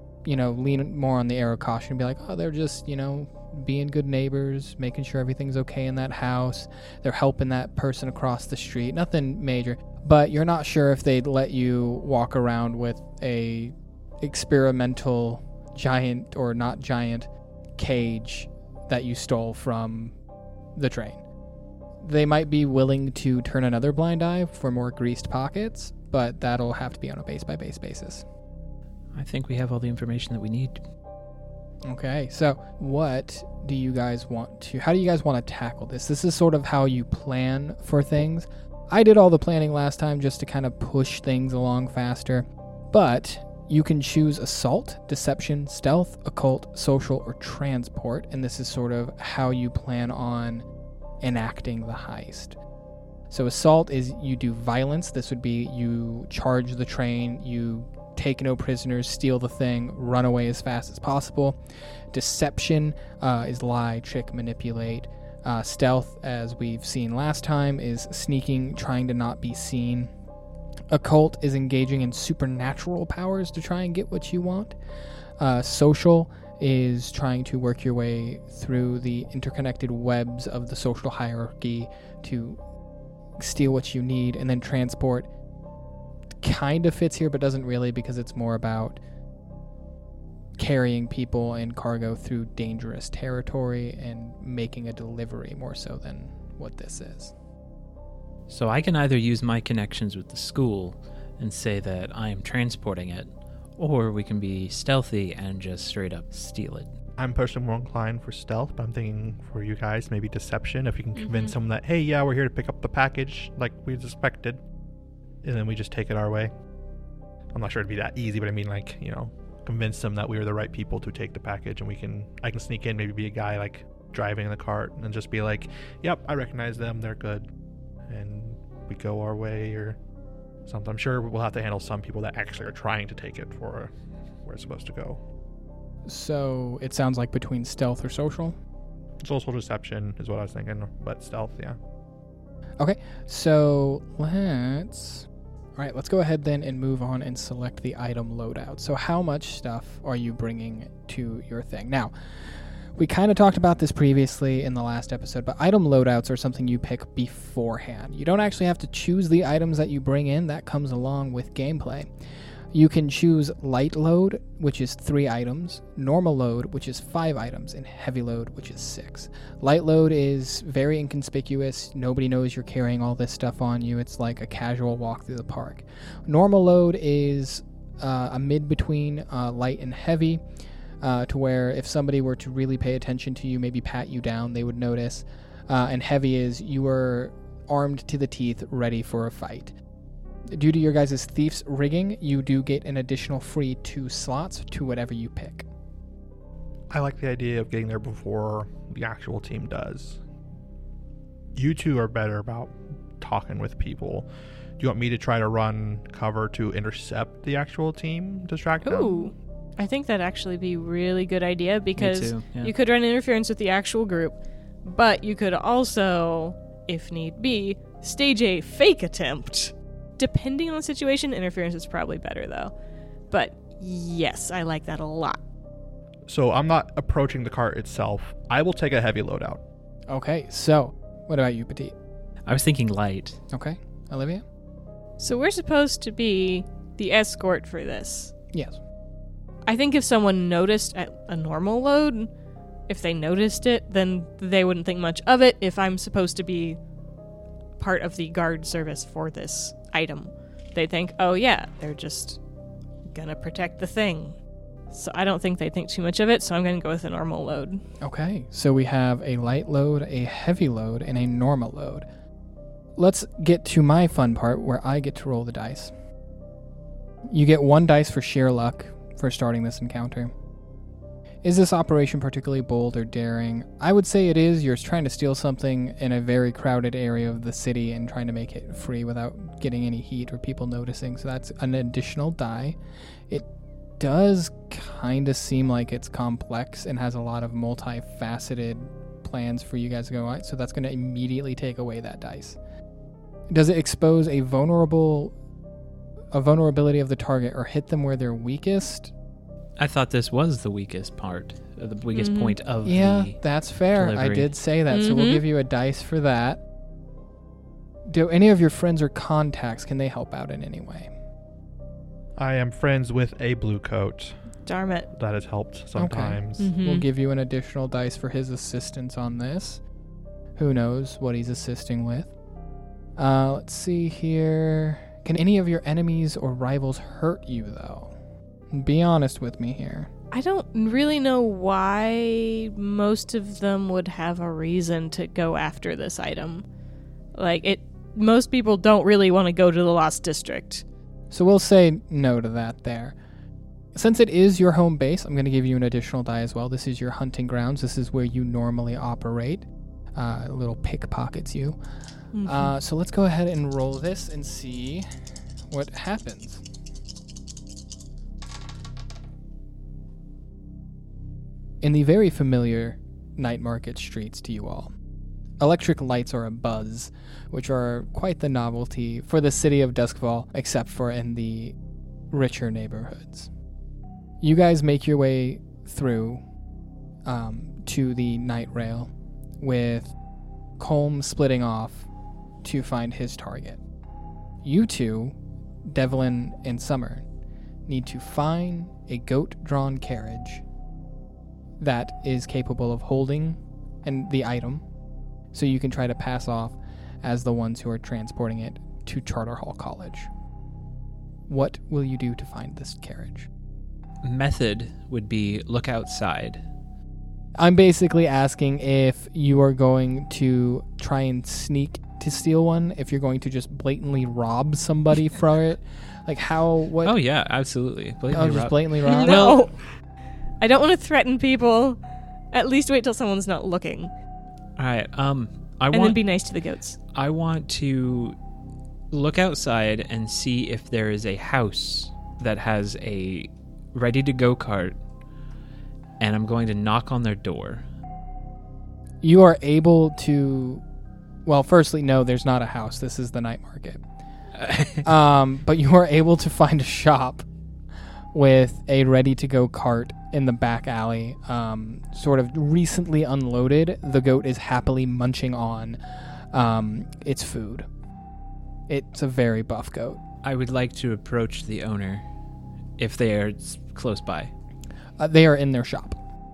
Speaker 3: lean more on the air of caution and be like, oh, they're just, being good neighbors, making sure everything's okay in that house. They're helping that person across the street. Nothing major. But you're not sure if they'd let you walk around with a experimental giant or not giant cage that you stole from the train. They might be willing to turn another blind eye for more greased pockets, but that'll have to be on a base-by-base basis.
Speaker 4: I think we have all the information that we need.
Speaker 3: Okay, so what do you guys how do you guys want to tackle this? This is sort of how you plan for things. I did all the planning last time just to kind of push things along faster, but you can choose assault, deception, stealth, occult, social, or transport, and this is sort of how you plan on enacting the heist. So assault is you do violence. This would be you charge the train, you take no prisoners, steal the thing, run away as fast as possible. Deception is lie, trick, manipulate. Stealth, as we've seen last time, is sneaking, trying to not be seen. Occult is engaging in supernatural powers to try and get what you want. Social is trying to work your way through the interconnected webs of the social hierarchy to steal what you need. And then transport kind of fits here, but doesn't really, because it's more about carrying people and cargo through dangerous territory and making a delivery more so than what this is.
Speaker 4: So I can either use my connections with the school and say that I am transporting it, or we can be stealthy and just straight up steal it.
Speaker 2: I'm personally more inclined for stealth, but I'm thinking for you guys, maybe deception. If you can convince someone that, hey, yeah, we're here to pick up the package like we suspected, and then we just take it our way. I'm not sure it'd be that easy, but I mean, convince them that we are the right people to take the package, and I can sneak in, maybe be a guy like driving in the cart, and just be like, yep, I recognize them, they're good, and we go our way or something. I'm sure we'll have to handle some people that actually are trying to take it for where it's supposed to go.
Speaker 3: So it sounds like between stealth or social?
Speaker 2: Social deception is what I was thinking, but stealth, yeah.
Speaker 3: Okay, so let's go ahead then and move on and select the item loadout. So how much stuff are you bringing to your thing? Now, we kind of talked about this previously in the last episode, but item loadouts are something you pick beforehand. You don't actually have to choose the items that you bring in. That comes along with gameplay. You can choose light load, which is 3 items, normal load, which is 5 items, and heavy load, which is 6. Light load is very inconspicuous. Nobody knows you're carrying all this stuff on you. It's like a casual walk through the park. Normal load is a mid between light and heavy, to where if somebody were to really pay attention to you, maybe pat you down, they would notice. And heavy is you are armed to the teeth, ready for a fight. Due to your guys' Thief's rigging, you do get an additional free 2 slots to whatever you pick.
Speaker 2: I like the idea of getting there before the actual team does. You two are better about talking with people. Do you want me to try to run cover to intercept the actual team, distract them?
Speaker 6: Ooh, I think that'd actually be a really good idea, because
Speaker 4: Me too, yeah.
Speaker 6: you could run interference with the actual group, but you could also, if need be, stage a fake attempt. Depending on the situation, interference is probably better, though. But yes, I like that a lot.
Speaker 2: So I'm not approaching the cart itself. I will take a heavy loadout.
Speaker 3: Okay, so what about you, Petit?
Speaker 4: I was thinking light.
Speaker 3: Okay, Olivia?
Speaker 6: So we're supposed to be the escort for this.
Speaker 3: Yes.
Speaker 6: I think if someone noticed at a normal load, if they noticed it, then they wouldn't think much of it. If I'm supposed to be part of the guard service for this item, they think, oh yeah, they're just gonna protect the thing. So I don't think they think too much of it, so I'm gonna go with a normal load.
Speaker 3: Okay, so we have a light load, a heavy load, and a normal load. Let's get to my fun part where I get to roll the dice. You get 1 dice for sheer luck for starting this encounter. Is this operation particularly bold or daring? I would say it is. You're trying to steal something in a very crowded area of the city and trying to make it free without getting any heat or people noticing, so that's an additional die. It does kind of seem like it's complex and has a lot of multifaceted plans for you guys to go on, so that's going to immediately take away that dice. Does it expose a vulnerability of the target or hit them where they're weakest?
Speaker 4: I thought this was the weakest part, the weakest point of
Speaker 3: that's fair.
Speaker 4: delivery.
Speaker 3: I did say that, so we'll give you a dice for that. Do any of your friends or contacts, can they help out in any way?
Speaker 2: I am friends with a blue coat.
Speaker 6: Darn it.
Speaker 2: That has helped sometimes.
Speaker 6: Mhm.
Speaker 3: We'll give you an additional dice for his assistance on this. Who knows what he's assisting with. Let's see here. Can any of your enemies or rivals hurt you, though? Be honest with me here.
Speaker 6: I don't really know why most of them would have a reason to go after this item. Most people don't really want to go to the Lost District.
Speaker 3: So we'll say no to that there. Since it is your home base, I'm going to give you an additional die as well. This is your hunting grounds. This is where you normally operate. A little pickpockets you.
Speaker 6: Mm-hmm.
Speaker 3: So let's go ahead and roll this and see what happens. In the very familiar night market streets to you all, electric lights are abuzz, which are quite the novelty for the city of Duskfall, except for in the richer neighborhoods. You guys make your way through to the night rail, with Colm splitting off to find his target. You two, Devlin and Summer, need to find a goat-drawn carriage that is capable of holding the item, so you can try to pass off as the ones who are transporting it to Charterhall College. What will you do to find this carriage?
Speaker 4: Method would be look outside.
Speaker 3: I'm basically asking if you are going to try and sneak to steal one, if you're going to just blatantly rob somebody for it. Like how, what?
Speaker 4: Oh yeah, absolutely.
Speaker 3: Blatantly rob?
Speaker 6: No. I don't want to threaten people. At least wait till someone's not looking.
Speaker 4: All right.
Speaker 6: Then be nice to the goats.
Speaker 4: I want to look outside and see if there is a house that has a ready-to-go cart, and I'm going to knock on their door.
Speaker 3: You are able to... Well, firstly, no, there's not a house. This is the night market. But you are able to find a shop with a ready-to-go cart in the back alley, sort of recently unloaded. The goat is happily munching on its food. It's a very buff goat.
Speaker 4: I would like to approach the owner if they are close by.
Speaker 3: They are in their shop.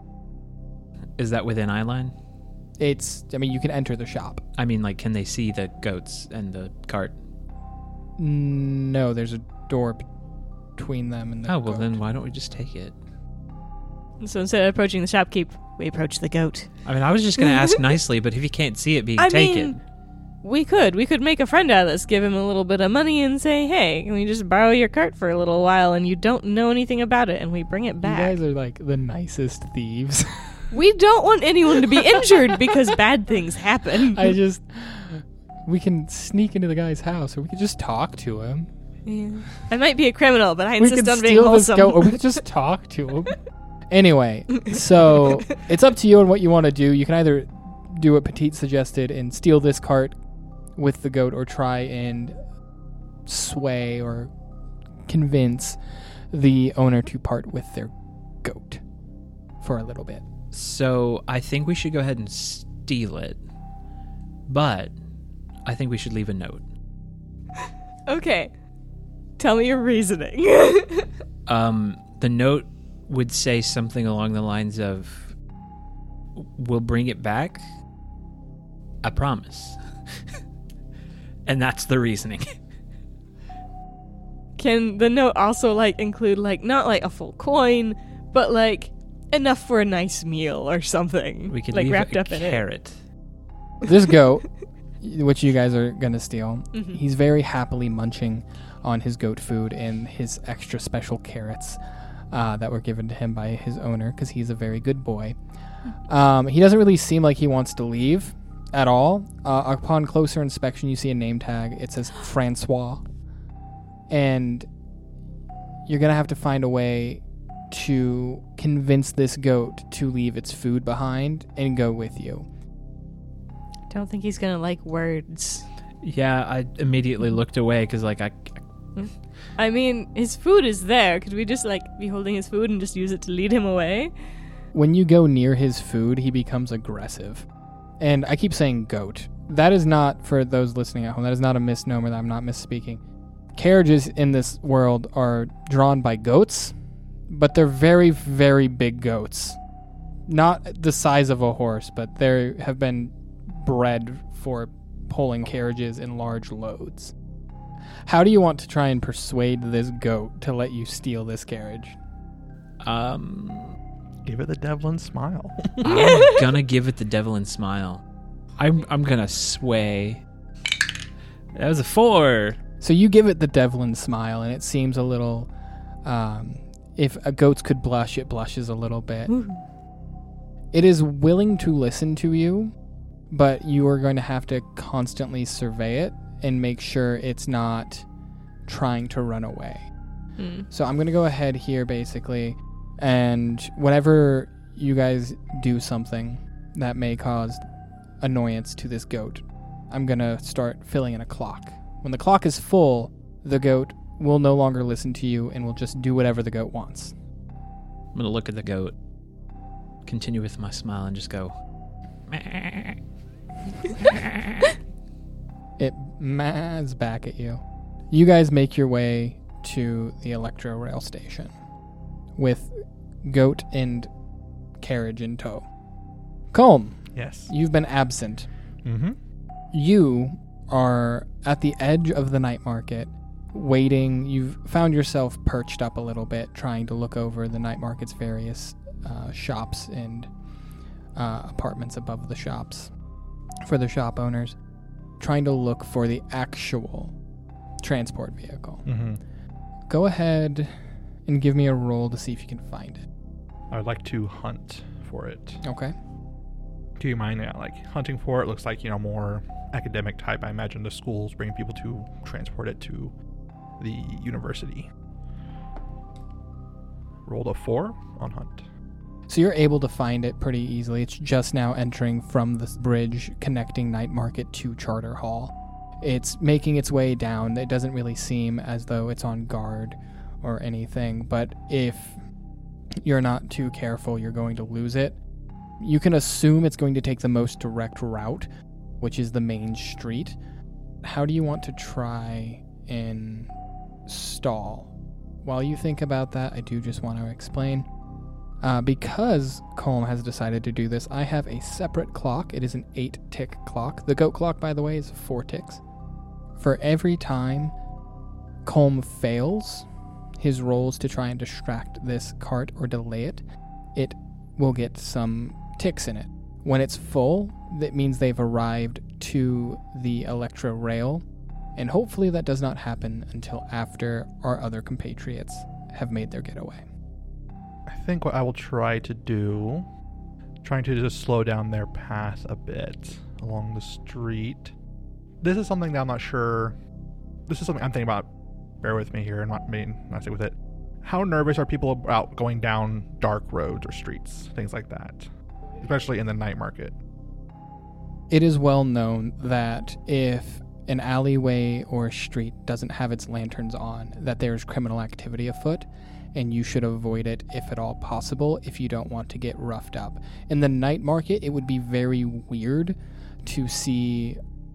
Speaker 4: Is that within eyeline?
Speaker 3: You can enter the shop.
Speaker 4: I mean, can they see the goats and the cart?
Speaker 3: No, there's a door between them and the
Speaker 4: Oh, well
Speaker 3: goat.
Speaker 4: then why don't we just take it?
Speaker 6: So instead of approaching the shopkeep, we approach the goat.
Speaker 4: I mean, I was just going to ask nicely, but if you can't see it being taken...
Speaker 6: We could make a friend out of this, give him a little bit of money and say, hey, can we just borrow your cart for a little while, and you don't know anything about it, and we bring it back.
Speaker 3: You guys are like the nicest thieves.
Speaker 6: We don't want anyone to be injured because bad things happen.
Speaker 3: We can sneak into the guy's house, or we could just talk to him.
Speaker 6: Yeah. I might be a criminal, but I
Speaker 3: We
Speaker 6: insist
Speaker 3: could
Speaker 6: on being
Speaker 3: steal this
Speaker 6: wholesome.
Speaker 3: goat, or we could just talk to him. Anyway, so it's up to you on what you want to do. You can either do what Petite suggested and steal this cart with the goat, or try and sway or convince the owner to part with their goat for a little bit.
Speaker 4: So I think we should go ahead and steal it, but I think we should leave a note.
Speaker 6: Okay. Tell me your reasoning.
Speaker 4: The note would say something along the lines of, "We'll bring it back. I promise." And that's the reasoning.
Speaker 6: Can the note also include not a full coin, but enough for a nice meal or something?
Speaker 4: We could leave
Speaker 6: wrapped
Speaker 4: a
Speaker 6: up in it.
Speaker 4: carrot.
Speaker 3: This goat, which you guys are going to steal,
Speaker 6: Mhm.
Speaker 3: he's very happily munching on his goat food and his extra special carrots that were given to him by his owner because he's a very good boy. He doesn't really seem like he wants to leave at all. Upon closer inspection, you see a name tag. It says Francois. And you're going to have to find a way to convince this goat to leave its food behind and go with you.
Speaker 6: Don't think he's gonna like words.
Speaker 4: Yeah, I immediately looked away because
Speaker 6: I mean, his food is there. Could we just be holding his food and just use it to lead him away?
Speaker 3: When you go near his food, he becomes aggressive. And I keep saying goat. That is not, for those listening at home, that is not a misnomer, that I'm not misspeaking. Carriages in this world are drawn by goats, but they're very, very big goats. Not the size of a horse, but they have been bred for pulling carriages in large loads. How do you want to try and persuade this goat to let you steal this carriage?
Speaker 2: Give it the Devlin smile.
Speaker 4: I'm gonna give it the Devlin smile. I'm gonna sway. That was a 4.
Speaker 3: So you give it the Devlin smile, and it seems a little... if a goat could blush, it blushes a little bit. It is willing to listen to you, but you are going to have to constantly survey it and make sure it's not trying to run away. So I'm going to go ahead here, basically, and whenever you guys do something that may cause annoyance to this goat, I'm going to start filling in a clock. When the clock is full, the goat will no longer listen to you and will just do whatever the goat wants.
Speaker 4: I'm gonna look at the goat, continue with my smile, and just go.
Speaker 3: It mahs back at you. You guys make your way to the Electro Rail station with goat and carriage in tow. Colm,
Speaker 2: Yes.
Speaker 3: you've been absent.
Speaker 2: Mm-hmm.
Speaker 3: You are at the edge of the night market, waiting. You've found yourself perched up a little bit, trying to look over the night market's various shops and apartments above the shops for the shop owners, trying to look for the actual transport vehicle.
Speaker 2: Mm-hmm.
Speaker 3: Go ahead and give me a roll to see if you can find it.
Speaker 2: I would like to hunt for it.
Speaker 3: Okay.
Speaker 2: Do you mind hunting for it? Looks like, more academic type. I imagine the schools bring people to transport it to the university. Rolled a 4 on hunt.
Speaker 3: So you're able to find it pretty easily. It's just now entering from this bridge connecting Night Market to Charter Hall. It's making its way down. It doesn't really seem as though it's on guard or anything, but if you're not too careful, you're going to lose it. You can assume it's going to take the most direct route, which is the main street. How do you want to try and stall? While you think about that, I do just want to explain. Because Colm has decided to do this, I have a separate clock. It is an 8-tick clock. The goat clock, by the way, is 4 ticks. For every time Colm fails his rolls to try and distract this cart or delay it, it will get some ticks in it. When it's full, that means they've arrived to the Electro Rail, and hopefully that does not happen until after our other compatriots have made their getaway.
Speaker 2: I think what I will try to do, trying to just slow down their path a bit along the street. This is something that I'm not sure. This is something I'm thinking about. Bear with me here and not stick with it. How nervous are people about going down dark roads or streets, things like that, especially in the night market?
Speaker 3: It is well known that if an alleyway or a street doesn't have its lanterns on, that there's criminal activity afoot, and you should avoid it if at all possible if you don't want to get roughed up. In the night market, it would be very weird to see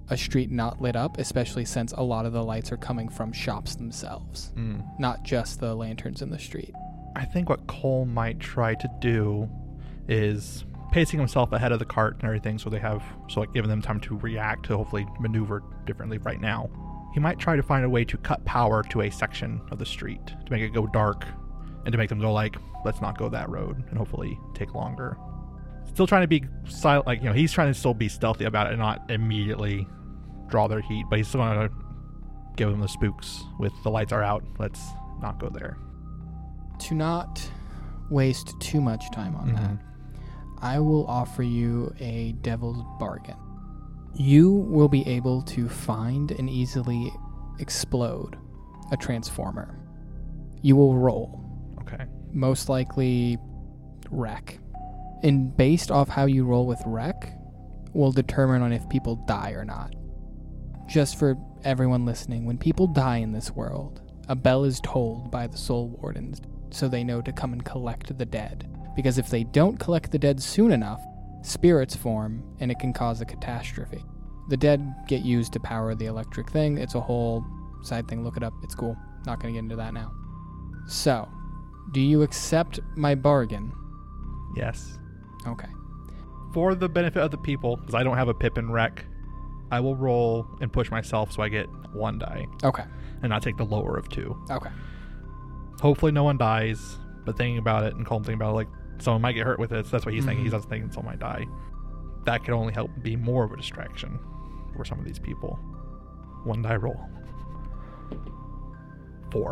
Speaker 3: a street not lit up, especially since a lot of the lights are coming from shops themselves, not just the lanterns in the street.
Speaker 2: I think what Cole might try to do is pacing himself ahead of the cart and everything, giving them time to react, to hopefully maneuver differently right now. He might try to find a way to cut power to a section of the street to make it go dark and to make them go like, let's not go that road, and hopefully take longer. Still trying to be silent, he's trying to still be stealthy about it and not immediately draw their heat, but he's still going to give them the spooks with the lights are out, let's not go there.
Speaker 3: To not waste too much time on that, I will offer you a devil's bargain. You will be able to find and easily explode a transformer. You will roll.
Speaker 2: Okay.
Speaker 3: Most likely wreck. And based off how you roll with wreck, will determine on if people die or not. Just for everyone listening, when people die in this world, a bell is tolled by the soul wardens so they know to come and collect the dead. Because if they don't collect the dead soon enough, spirits form and it can cause a catastrophe. The dead get used to power the electric thing. It's a whole side thing. Look it up. It's cool. Not going to get into that now. So, do you accept my bargain?
Speaker 2: Yes.
Speaker 3: Okay.
Speaker 2: For the benefit of the people, because I don't have a pip and wreck, I will roll and push myself so I get 1 die.
Speaker 3: Okay.
Speaker 2: And not take the lower of 2.
Speaker 3: Okay.
Speaker 2: Hopefully no one dies, but thinking about it and Colm thinking about it, like, someone might get hurt with it, so that's what he's thinking. He's not thinking someone might die. That could only help be more of a distraction for some of these people. 1 die roll. 4.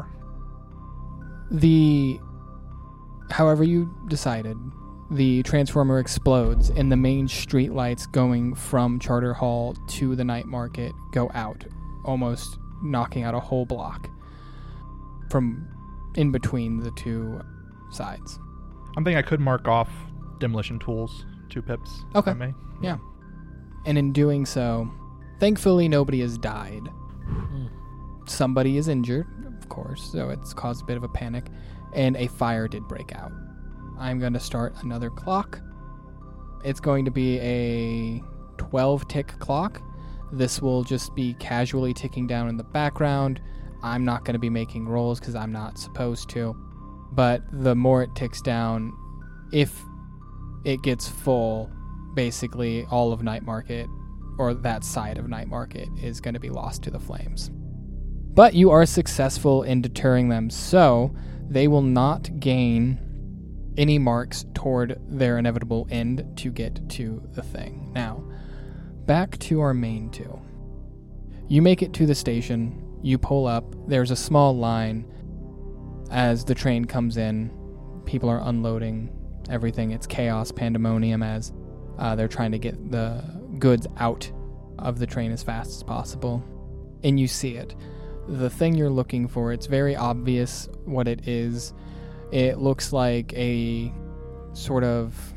Speaker 3: However you decided, the transformer explodes and the main street lights going from Charter Hall to the night market go out, almost knocking out a whole block from in between the two sides.
Speaker 2: I'm thinking I could mark off demolition tools, 2 pips.
Speaker 3: Okay.
Speaker 2: If I may.
Speaker 3: Yeah. And in doing so, thankfully nobody has died. Somebody is injured, of course, so it's caused a bit of a panic, and a fire did break out. I'm going to start another clock. It's going to be a 12-tick clock. This will just be casually ticking down in the background. I'm not going to be making rolls because I'm not supposed to. But the more it ticks down, if it gets full, basically all of Night Market, or that side of Night Market, is going to be lost to the flames. But you are successful in deterring them, so they will not gain any marks toward their inevitable end to get to the thing. Now, back to our main 2. You make it to the station, you pull up, there's a small line. As the train comes in, people are unloading everything. It's chaos, pandemonium, as they're trying to get the goods out of the train as fast as possible. And you see it. The thing you're looking for, it's very obvious what it is. It looks like a sort of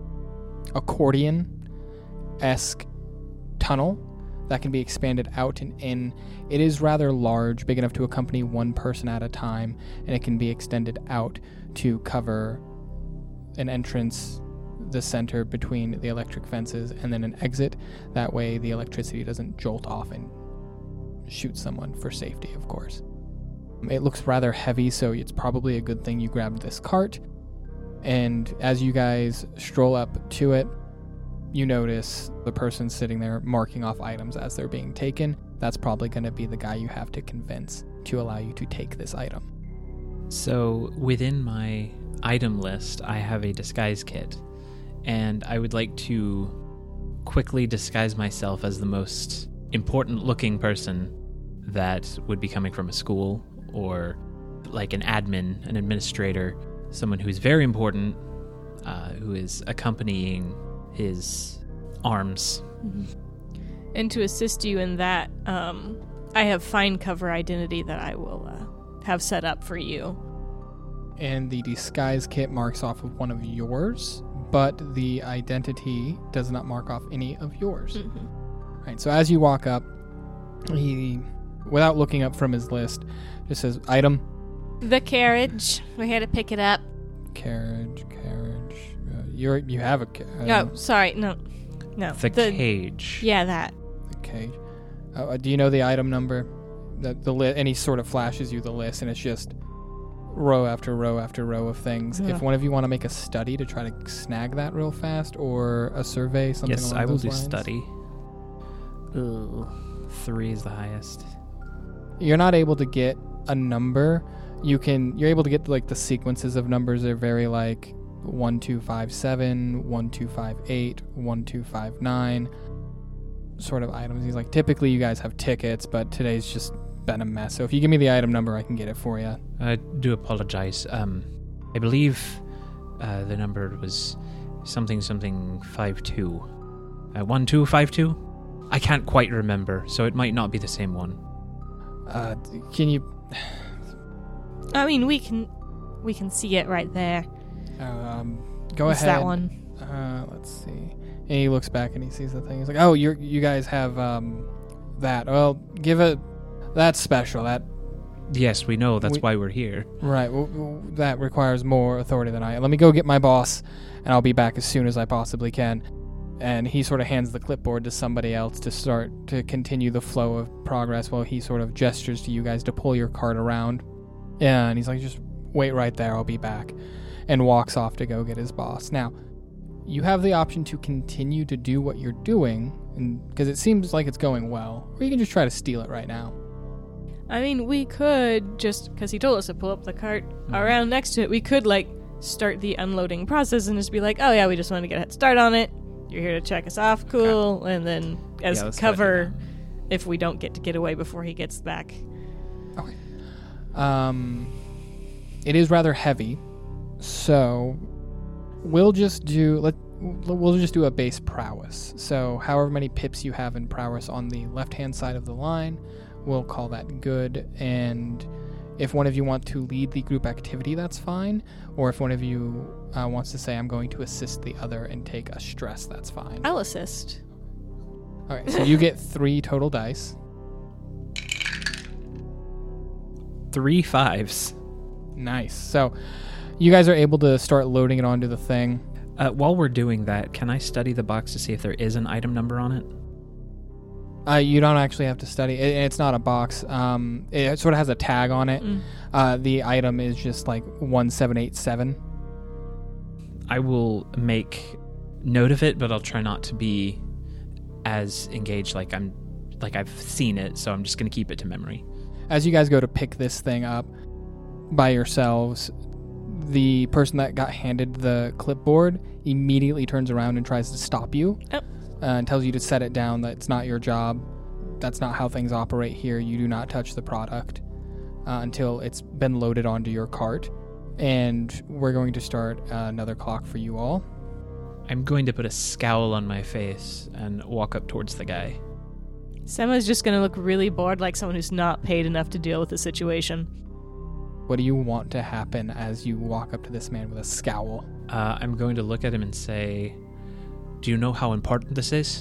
Speaker 3: accordion-esque tunnel that can be expanded out and in. It is rather large, big enough to accompany 1 person at a time, and it can be extended out to cover an entrance, the center between the electric fences, and then an exit. That way the electricity doesn't jolt off and shoot someone, for safety, of course. It looks rather heavy, so it's probably a good thing you grabbed this cart. And as you guys stroll up to it, you notice the person sitting there marking off items as they're being taken. That's probably going to be the guy you have to convince to allow you to take this item.
Speaker 4: So within my item list, I have a disguise kit, and I would like to quickly disguise myself as the most important looking person that would be coming from a school, or like an admin, an administrator, someone who's very important, who is accompanying his arms.
Speaker 6: And to assist you in that, I have find cover identity that I will have set up for you.
Speaker 3: And the disguise kit marks off of one of yours, but the identity does not mark off any of yours. Right, so as you walk up, he, without looking up from his list, just says, item.
Speaker 5: The carriage. We're here to pick it up.
Speaker 3: Carriage. You have a
Speaker 6: No, sorry, no.
Speaker 4: The cage.
Speaker 6: Yeah, that.
Speaker 3: the cage. Do you know the item number? And he sort of flashes you the list, and it's just row after row after row of things.
Speaker 6: Yeah.
Speaker 3: If one of you want to make a study to try to snag that real fast, or a survey, something
Speaker 4: Yes,
Speaker 3: along
Speaker 4: I will
Speaker 3: those
Speaker 4: do
Speaker 3: lines.
Speaker 4: study. Ooh, 3 is the highest.
Speaker 3: You're not able to get a number. You're able to get like the sequences of numbers. They're very like 1257, 1258, 1259 sort of items. He's like, typically you guys have tickets, but today's just been a mess. So if you give me the item number, I can get it for you.
Speaker 4: I do apologize. I believe the number was something 52. 1252? I can't quite remember, so it might not be the same one.
Speaker 3: Can you...
Speaker 6: I mean, we can see it right there.
Speaker 3: Go
Speaker 6: It's
Speaker 3: ahead.
Speaker 6: that one.
Speaker 3: Let's see. And he looks back and he sees the thing. He's like, "Oh, you guys have that. Well, give it. That's special. That
Speaker 4: Yes, we know. That's why we're here.
Speaker 3: right. That requires more authority than I. Let me go get my boss, and I'll be back as soon as I possibly can." And he sort of hands the clipboard to somebody else to start to continue the flow of progress while he sort of gestures to you guys to pull your cart around. Yeah, and he's like, "Just wait right there. I'll be back," and walks off to go get his boss. Now, you have the option to continue to do what you're doing, because it seems like it's going well, or you can just try to steal it right now.
Speaker 6: I mean, we could just, because he told us to pull up the cart around next to it, we could, like, start the unloading process and just be like, "Oh, yeah, we just want to get a head start on it. You're here to check us off, cool." And then as
Speaker 4: let's try to do
Speaker 6: cover if we don't get away before he gets back.
Speaker 3: Okay. It is rather heavy, so we'll just do a base prowess. So however many pips you have in prowess on the left-hand side of the line, we'll call that good. And if one of you want to lead the group activity, that's fine. Or if one of you wants to say, "I'm going to assist the other and take a stress," that's fine.
Speaker 6: I'll assist.
Speaker 3: Okay, so you get 3 total dice.
Speaker 4: 3 5s.
Speaker 3: Nice. So you guys are able to start loading it onto the thing.
Speaker 4: While we're doing that, can I study the box to see if there is an item number on it?
Speaker 3: You don't actually have to study. It's not a box. It sort of has a tag on it. The item is just like 1787.
Speaker 4: I will make note of it, but I'll try not to be as engaged like I've seen it, so I'm just going to keep it to memory.
Speaker 3: As you guys go to pick this thing up by yourselves, the person that got handed the clipboard immediately turns around and tries to stop you.
Speaker 6: Oh.
Speaker 3: And tells you to set it down, that it's not your job. That's not how things operate here. You do not touch the product until it's been loaded onto your cart. And we're going to start another clock for you all.
Speaker 4: I'm going to put a scowl on my face and walk up towards the guy.
Speaker 6: Sema's just going to look really bored, like someone who's not paid enough to deal with the situation.
Speaker 3: What do you want to happen as you walk up to this man with a scowl?
Speaker 4: I'm going to look at him and say, "Do you know how important this is?"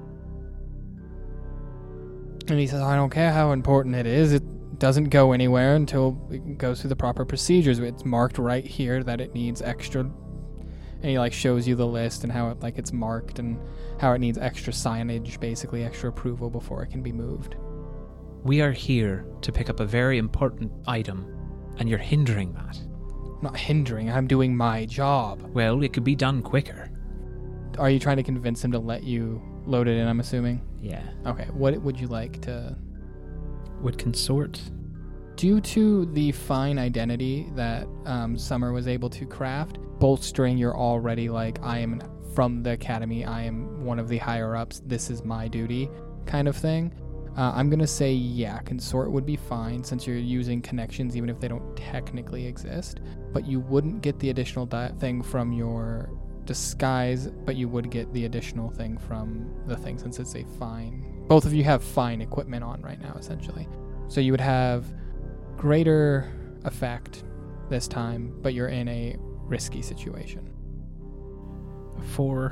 Speaker 3: And he says, "I don't care how important it is. It doesn't go anywhere until it goes through the proper procedures. It's marked right here that it needs extra." And he like shows you the list and how it like it's marked and how it needs extra signage, basically extra approval before it can be moved.
Speaker 4: We are here to pick up a very important item, and you're hindering that.
Speaker 3: I'm not hindering. I'm doing my job.
Speaker 4: Well, it could be done quicker.
Speaker 3: Are you trying to convince him to let you load it in, I'm assuming?
Speaker 4: Yeah.
Speaker 3: Okay, what would you like to...
Speaker 4: Would consort?
Speaker 3: Due to the fine identity that Summer was able to craft, bolstering your already like, "I am from the academy, I am one of the higher-ups, this is my duty," kind of thing, I'm going to say, yeah, consort would be fine since you're using connections even if they don't technically exist. But you wouldn't get the additional thing from your disguise, but you would get the additional thing from the thing since it's a fine. Both of you have fine equipment on right now, essentially. So you would have greater effect this time, but you're in a risky situation.
Speaker 4: 4.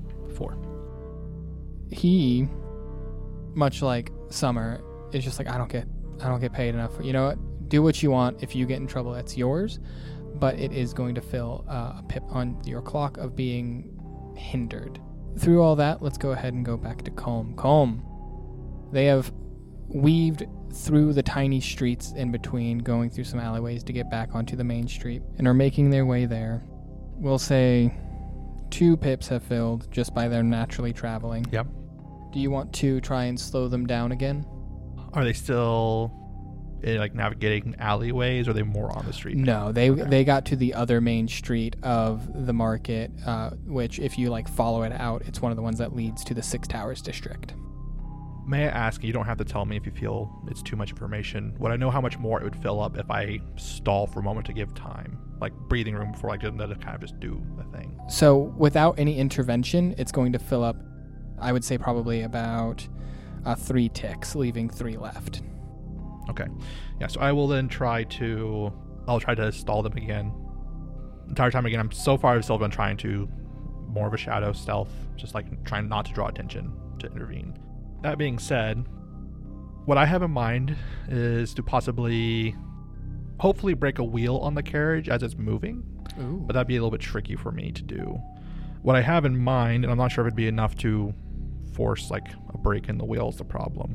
Speaker 3: He, much like Summer, is just like, I don't get paid enough. You know what? Do what you want. If you get in trouble, that's yours. But it is going to fill a pip on your clock of being hindered. Through all that, let's go ahead and go back to Colm. Colm, they have weaved through the tiny streets in between, going through some alleyways to get back onto the main street, and are making their way there. We'll say 2 pips have filled just by their naturally traveling.
Speaker 2: Yep.
Speaker 3: Do you want to try and slow them down again?
Speaker 2: Are they still like navigating alleyways, or are they more on the street?
Speaker 3: No, they got to the other main street of the market, which if you like follow it out, it's one of the ones that leads to the Six Towers district.
Speaker 2: May I ask, you don't have to tell me if you feel it's too much information, would I know how much more it would fill up if I stall for a moment to give time? Like breathing room before I get them to kind of just do the thing.
Speaker 3: So without any intervention, it's going to fill up, I would say probably about 3 ticks, leaving 3 left.
Speaker 2: Okay. Yeah, so I will then I'll try to stall them again. Entire time again, I've still been trying to more of a shadow stealth, just like trying not to draw attention to intervene. That being said, what I have in mind is to hopefully break a wheel on the carriage as it's moving.
Speaker 3: Ooh.
Speaker 2: But that'd be a little bit tricky for me to do. What I have in mind, and I'm not sure if it'd be enough to force like a break in the wheel, is the problem.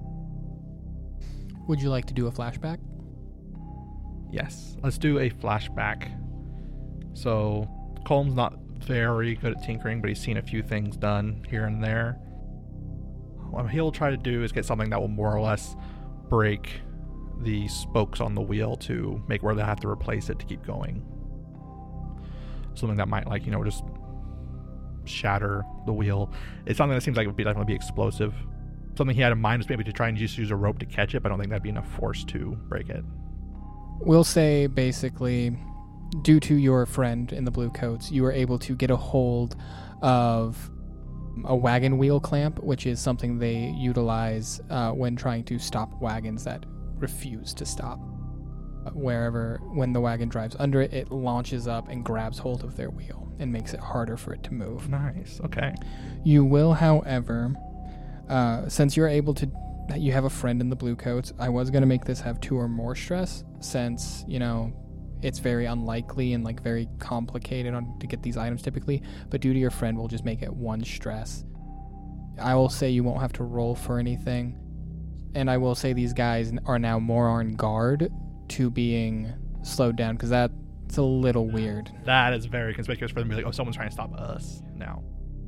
Speaker 3: Would you like to do a flashback?
Speaker 2: Yes, let's do a flashback. So Colm's not very good at tinkering, but he's seen a few things done here and there. What he'll try to do is get something that will more or less break the spokes on the wheel to make where they have to replace it to keep going. Something that might, like, just shatter the wheel. It's something that seems like it would definitely be explosive. Something he had in mind was maybe to try and just use a rope to catch it, but I don't think that'd be enough force to break it.
Speaker 3: We'll say basically, due to your friend in the blue coats, you were able to get a hold of a wagon wheel clamp, which is something they utilize when trying to stop wagons that refuse to stop. When the wagon drives under it, it launches up and grabs hold of their wheel and makes it harder for it to move.
Speaker 2: Nice. Okay.
Speaker 3: You will, however, since you're able to, you have a friend in the blue coats, I was going to make this have 2 or more stress, since, it's very unlikely and like very complicated to get these items typically, but due to your friend, we'll just make it 1 stress. I will say you won't have to roll for anything, and I will say these guys are now more on guard to being slowed down, because that's a little weird.
Speaker 2: That is very conspicuous for them to be like, oh, someone's trying to stop us now.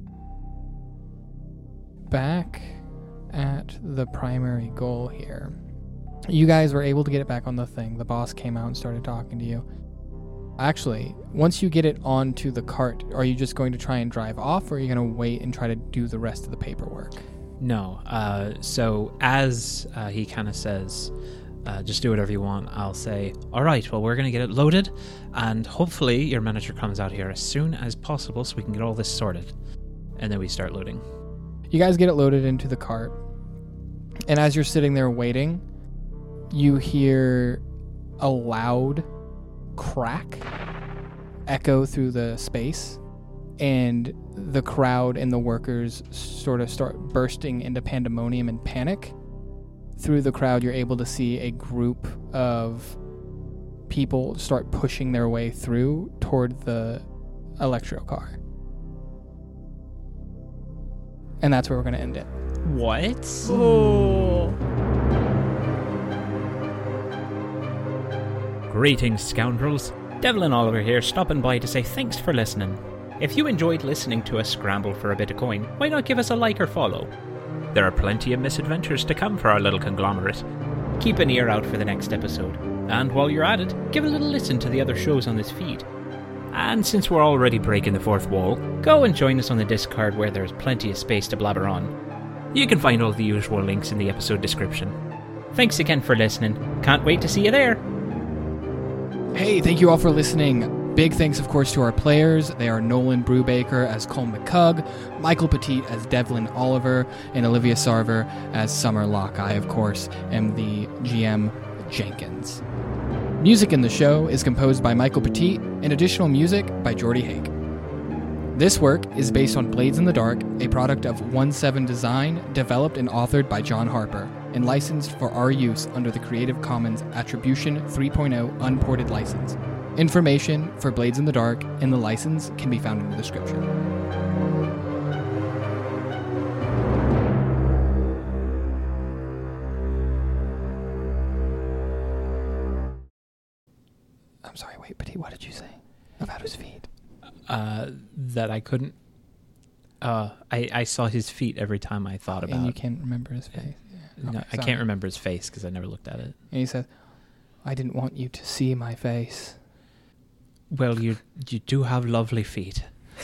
Speaker 3: Back at the primary goal here. You guys were able to get it back on the thing. The boss came out and started talking to you. Actually, once you get it onto the cart, are you just going to try and drive off, or are you going to wait and try to do the rest of the paperwork?
Speaker 4: No. So as he kind of says, just do whatever you want, I'll say, all right, well, we're going to get it loaded, and hopefully your manager comes out here as soon as possible so we can get all this sorted. And then we start loading.
Speaker 3: You guys get it loaded into the cart, and as you're sitting there waiting, you hear a loud crack echo through the space, and the crowd and the workers sort of start bursting into pandemonium and panic. Through the crowd, you're able to see a group of people start pushing their way through toward the electro car. And that's where we're going to end it.
Speaker 4: What?
Speaker 6: Oh.
Speaker 7: Greetings, scoundrels. Devlin Oliver here, stopping by to say thanks for listening. If you enjoyed listening to us scramble for a bit of coin, why not give us a like or follow? There are plenty of misadventures to come for our little conglomerate. Keep an ear out for the next episode. And while you're at it, give a little listen to the other shows on this feed. And since we're already breaking the fourth wall, go and join us on the Discord, where there's plenty of space to blabber on. You can find all the usual links in the episode description. Thanks again for listening. Can't wait to see you there.
Speaker 3: Hey, thank you all for listening. Big thanks, of course, to our players. They are Nolan Brubaker as Colm McCug, Michael Petit as Devlin Oliver, and Olivia Sarver as Summer Locke. I, of course, am the GM Jenkins. Music in the show is composed by Michael Petit, and additional music by Jordy Haig. This work is based on Blades in the Dark, a product of 1-7 Design, developed and authored by John Harper, and licensed for our use under the Creative Commons Attribution 3.0 Unported License. Information for Blades in the Dark and the license can be found in the description. What did you say about his feet?
Speaker 4: That I couldn't. I saw his feet every time I thought about.
Speaker 3: And you can't remember his face.
Speaker 4: No,
Speaker 3: Okay,
Speaker 4: I
Speaker 3: sorry.
Speaker 4: can't remember his face because I never looked at it.
Speaker 3: And he says, "I didn't want you to see my face."
Speaker 7: Well, you do have lovely feet.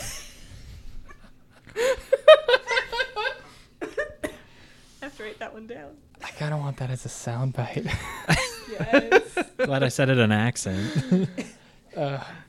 Speaker 6: I have to write that one down.
Speaker 3: I kind of want that as a soundbite.
Speaker 6: Yes.
Speaker 4: Glad I said it in accent.